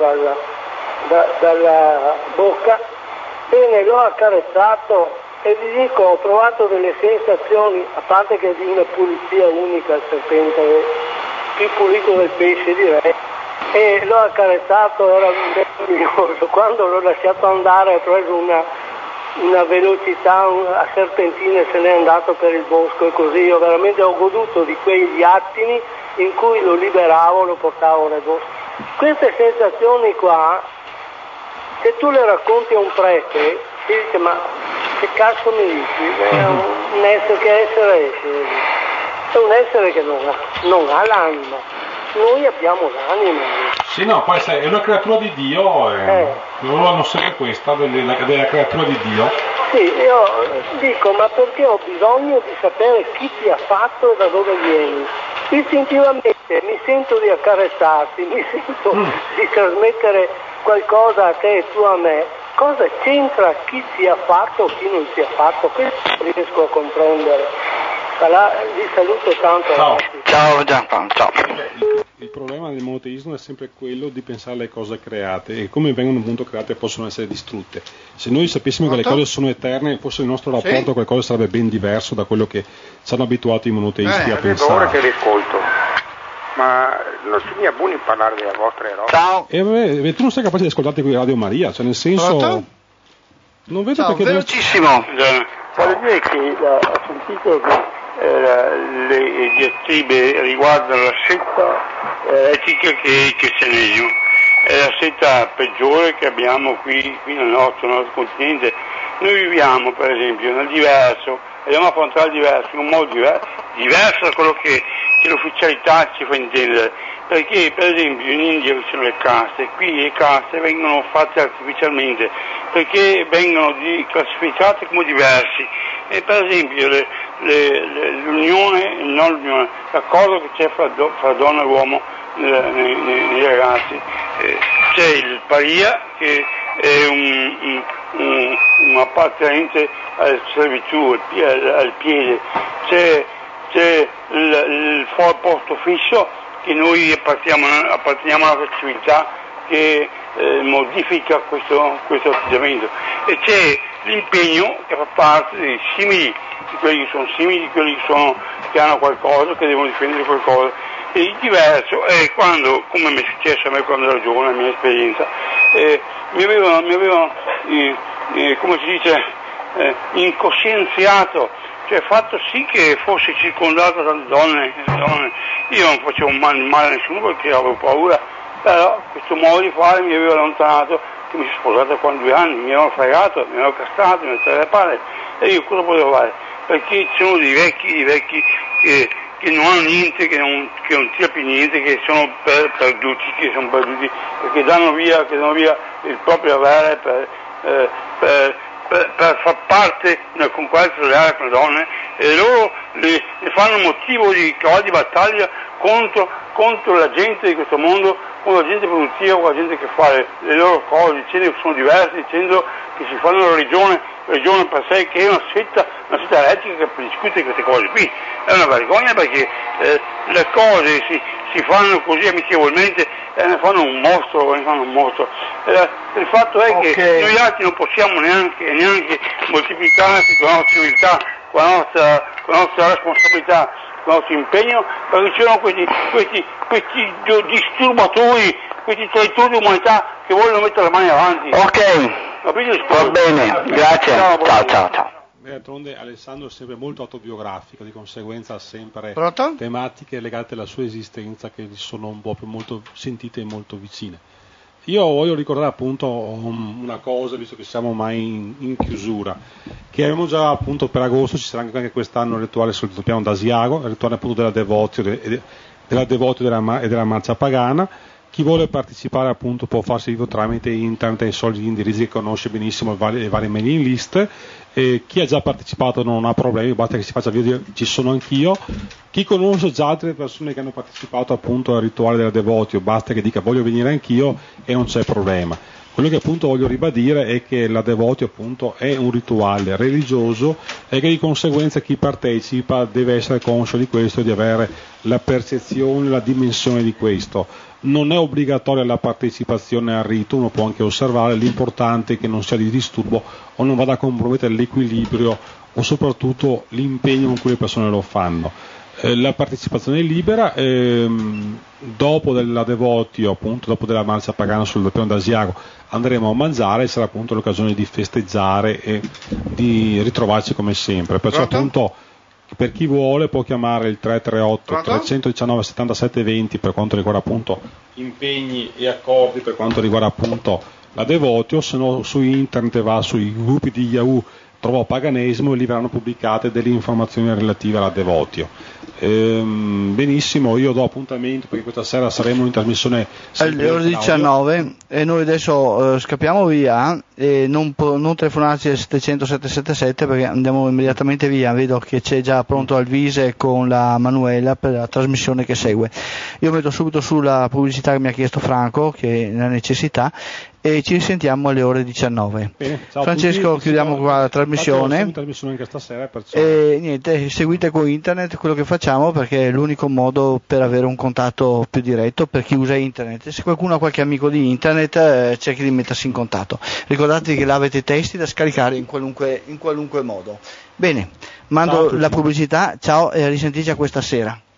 dalla bocca. Bene, l'ho accarezzato e vi dico, ho provato delle sensazioni, a parte che è di una pulizia unica il serpente, più pulito del pesce direi, e l'ho accarezzato, era meraviglioso. Quando l'ho lasciato andare ha preso una velocità a serpentina e se n'è andato per il bosco e così io veramente ho goduto di quegli attimi in cui lo liberavo, lo portavo nel bosco. Queste sensazioni qua, se tu le racconti a un prete, si dice ma che cazzo mi dici? È un essere, che essere è? È un essere che non ha l'anima. Noi abbiamo l'anima. Sì, no, poi sai, è una creatura di Dio, loro hanno sempre questa della creatura di Dio. Sì, io dico, ma perché ho bisogno di sapere chi ti ha fatto e da dove vieni? Istintivamente mi sento di accarezzarti, mi sento di trasmettere qualcosa a te e tu a me. Cosa c'entra chi ti ha fatto o chi non ti ha fatto? Questo riesco a comprendere. Vi saluto tanto. Ciao Giampaolo, ciao. Il problema del monoteismo è sempre quello di pensare alle cose create e come vengono appunto create possono essere distrutte. Se noi sapessimo che le cose sono eterne, forse il nostro rapporto a qualcosa sarebbe ben diverso da quello che ci hanno abituato i monoteisti a pensare. Ora che li ascolto, ma non si mi abboni a parlare delle vostre robe. Ciao. E tu non sei capace di ascoltarti qui Radio Maria, cioè nel senso... Pronto? Non vedo Ciao, perché... velocissimo. Vuol dire che ho sentito che le diatribe riguardano la setta eretica che è il cristianesimo. È la setta peggiore che abbiamo qui nel nostro continente. Noi viviamo per esempio nel diverso, dobbiamo affrontare il diverso in un modo diverso da quello che l'ufficialità ci fa intendere, perché per esempio in India ci sono le caste, qui le caste vengono fatte artificialmente perché vengono classificate come diversi e per esempio l'accordo che c'è fra donna e uomo nei ragazzi, c'è il paria che è un appartenente alla servitù, al piede, c'è il posto fisso che noi apparteniamo alla civiltà che modifica questo atteggiamento e c'è l'impegno che fa parte dei simili, di quelli che sono simili, di quelli che hanno qualcosa, che devono difendere qualcosa. E il diverso è quando, come mi è successo a me quando ero giovane, la mia esperienza, mi avevano come si dice, incoscienziato, cioè fatto sì che fosse circondato da donne. Io non facevo male a nessuno perché avevo paura, però questo modo di fare mi aveva allontanato, che mi sono sposato qua 2 anni, mi avevano fregato, mi avevano castrato, mi avevano tagliato le palle, e io cosa potevo fare? Perché ci sono dei vecchi che non hanno niente, che non tira più niente, che sono perduti, perché danno via il proprio avere per far parte di una conquista reale con le donne, e loro ne fanno motivo di cavallo di battaglia contro la gente di questo mondo, contro la gente produttiva, con la gente che fa le loro cose, dicendo che sono diversi, dicendo che si fanno la religione per sé, che è una setta eretica che discute queste cose qui. È una vergogna perché le cose si fanno così amichevolmente e ne fanno un mostro. Il fatto è che noi altri non possiamo neanche moltiplicarsi con la nostra civiltà, con la nostra responsabilità, con il nostro impegno, perché ci sono questi disturbatori, questi traditori di umanità che vogliono mettere le mani avanti. Ok, va bene, grazie, ciao. D'altronde Alessandro è sempre molto autobiografico, di conseguenza ha sempre Pronto? tematiche legate alla sua esistenza che gli sono un po' più molto sentite e molto vicine. Io voglio ricordare appunto una cosa, visto che siamo ormai in chiusura, che abbiamo già appunto per agosto, ci sarà anche quest'anno il rituale sul piano d'Asiago, il rituale appunto della devotio e della marcia pagana, Chi vuole partecipare appunto può farsi vivo tramite internet e soliti indirizzi che conosce benissimo le varie mailing list. Chi ha già partecipato non ha problemi, basta che si faccia vivo, ci sono anch'io. Chi conosce già altre persone che hanno partecipato appunto al rituale della Devotio, basta che dica voglio venire anch'io e non c'è problema. Quello che appunto voglio ribadire è che la Devotio appunto è un rituale religioso e che di conseguenza chi partecipa deve essere conscio di questo e di avere la percezione, la dimensione di questo. Non è obbligatoria la partecipazione al rito, uno può anche osservare, l'importante è che non sia di disturbo o non vada a compromettere l'equilibrio o soprattutto l'impegno con cui le persone lo fanno. La partecipazione è libera, dopo della Devotio, appunto dopo della marcia pagana sul piano d'Asiago, andremo a mangiare e sarà appunto l'occasione di festeggiare e di ritrovarci come sempre. Perciò appunto per chi vuole può chiamare il 338 319 77 20 per quanto riguarda appunto impegni e accordi per quanto riguarda appunto la Devotio, se no su internet va sui gruppi di Yahoo, trova paganesimo e lì verranno pubblicate delle informazioni relative alla Devotio. Benissimo, io do appuntamento perché questa sera saremo in trasmissione alle ore 19 e noi adesso scappiamo via e non telefonarci al 700 777 perché andiamo immediatamente via. Vedo che c'è già pronto Alvise con la Manuela per la trasmissione che segue. Io metto subito sulla pubblicità che mi ha chiesto Franco, che è la necessità, e ci risentiamo alle ore 19. Bene, ciao Francesco, chiudiamo qua la trasmissione. Anche stasera, perciò. E niente, seguite con internet quello che facciamo perché è l'unico modo per avere un contatto più diretto per chi usa internet. Se qualcuno ha qualche amico di internet, cerchi di mettersi in contatto. Ricordate che là avete testi da scaricare in qualunque modo. Bene, mando la pubblicità, ciao e a risentirci a questa sera.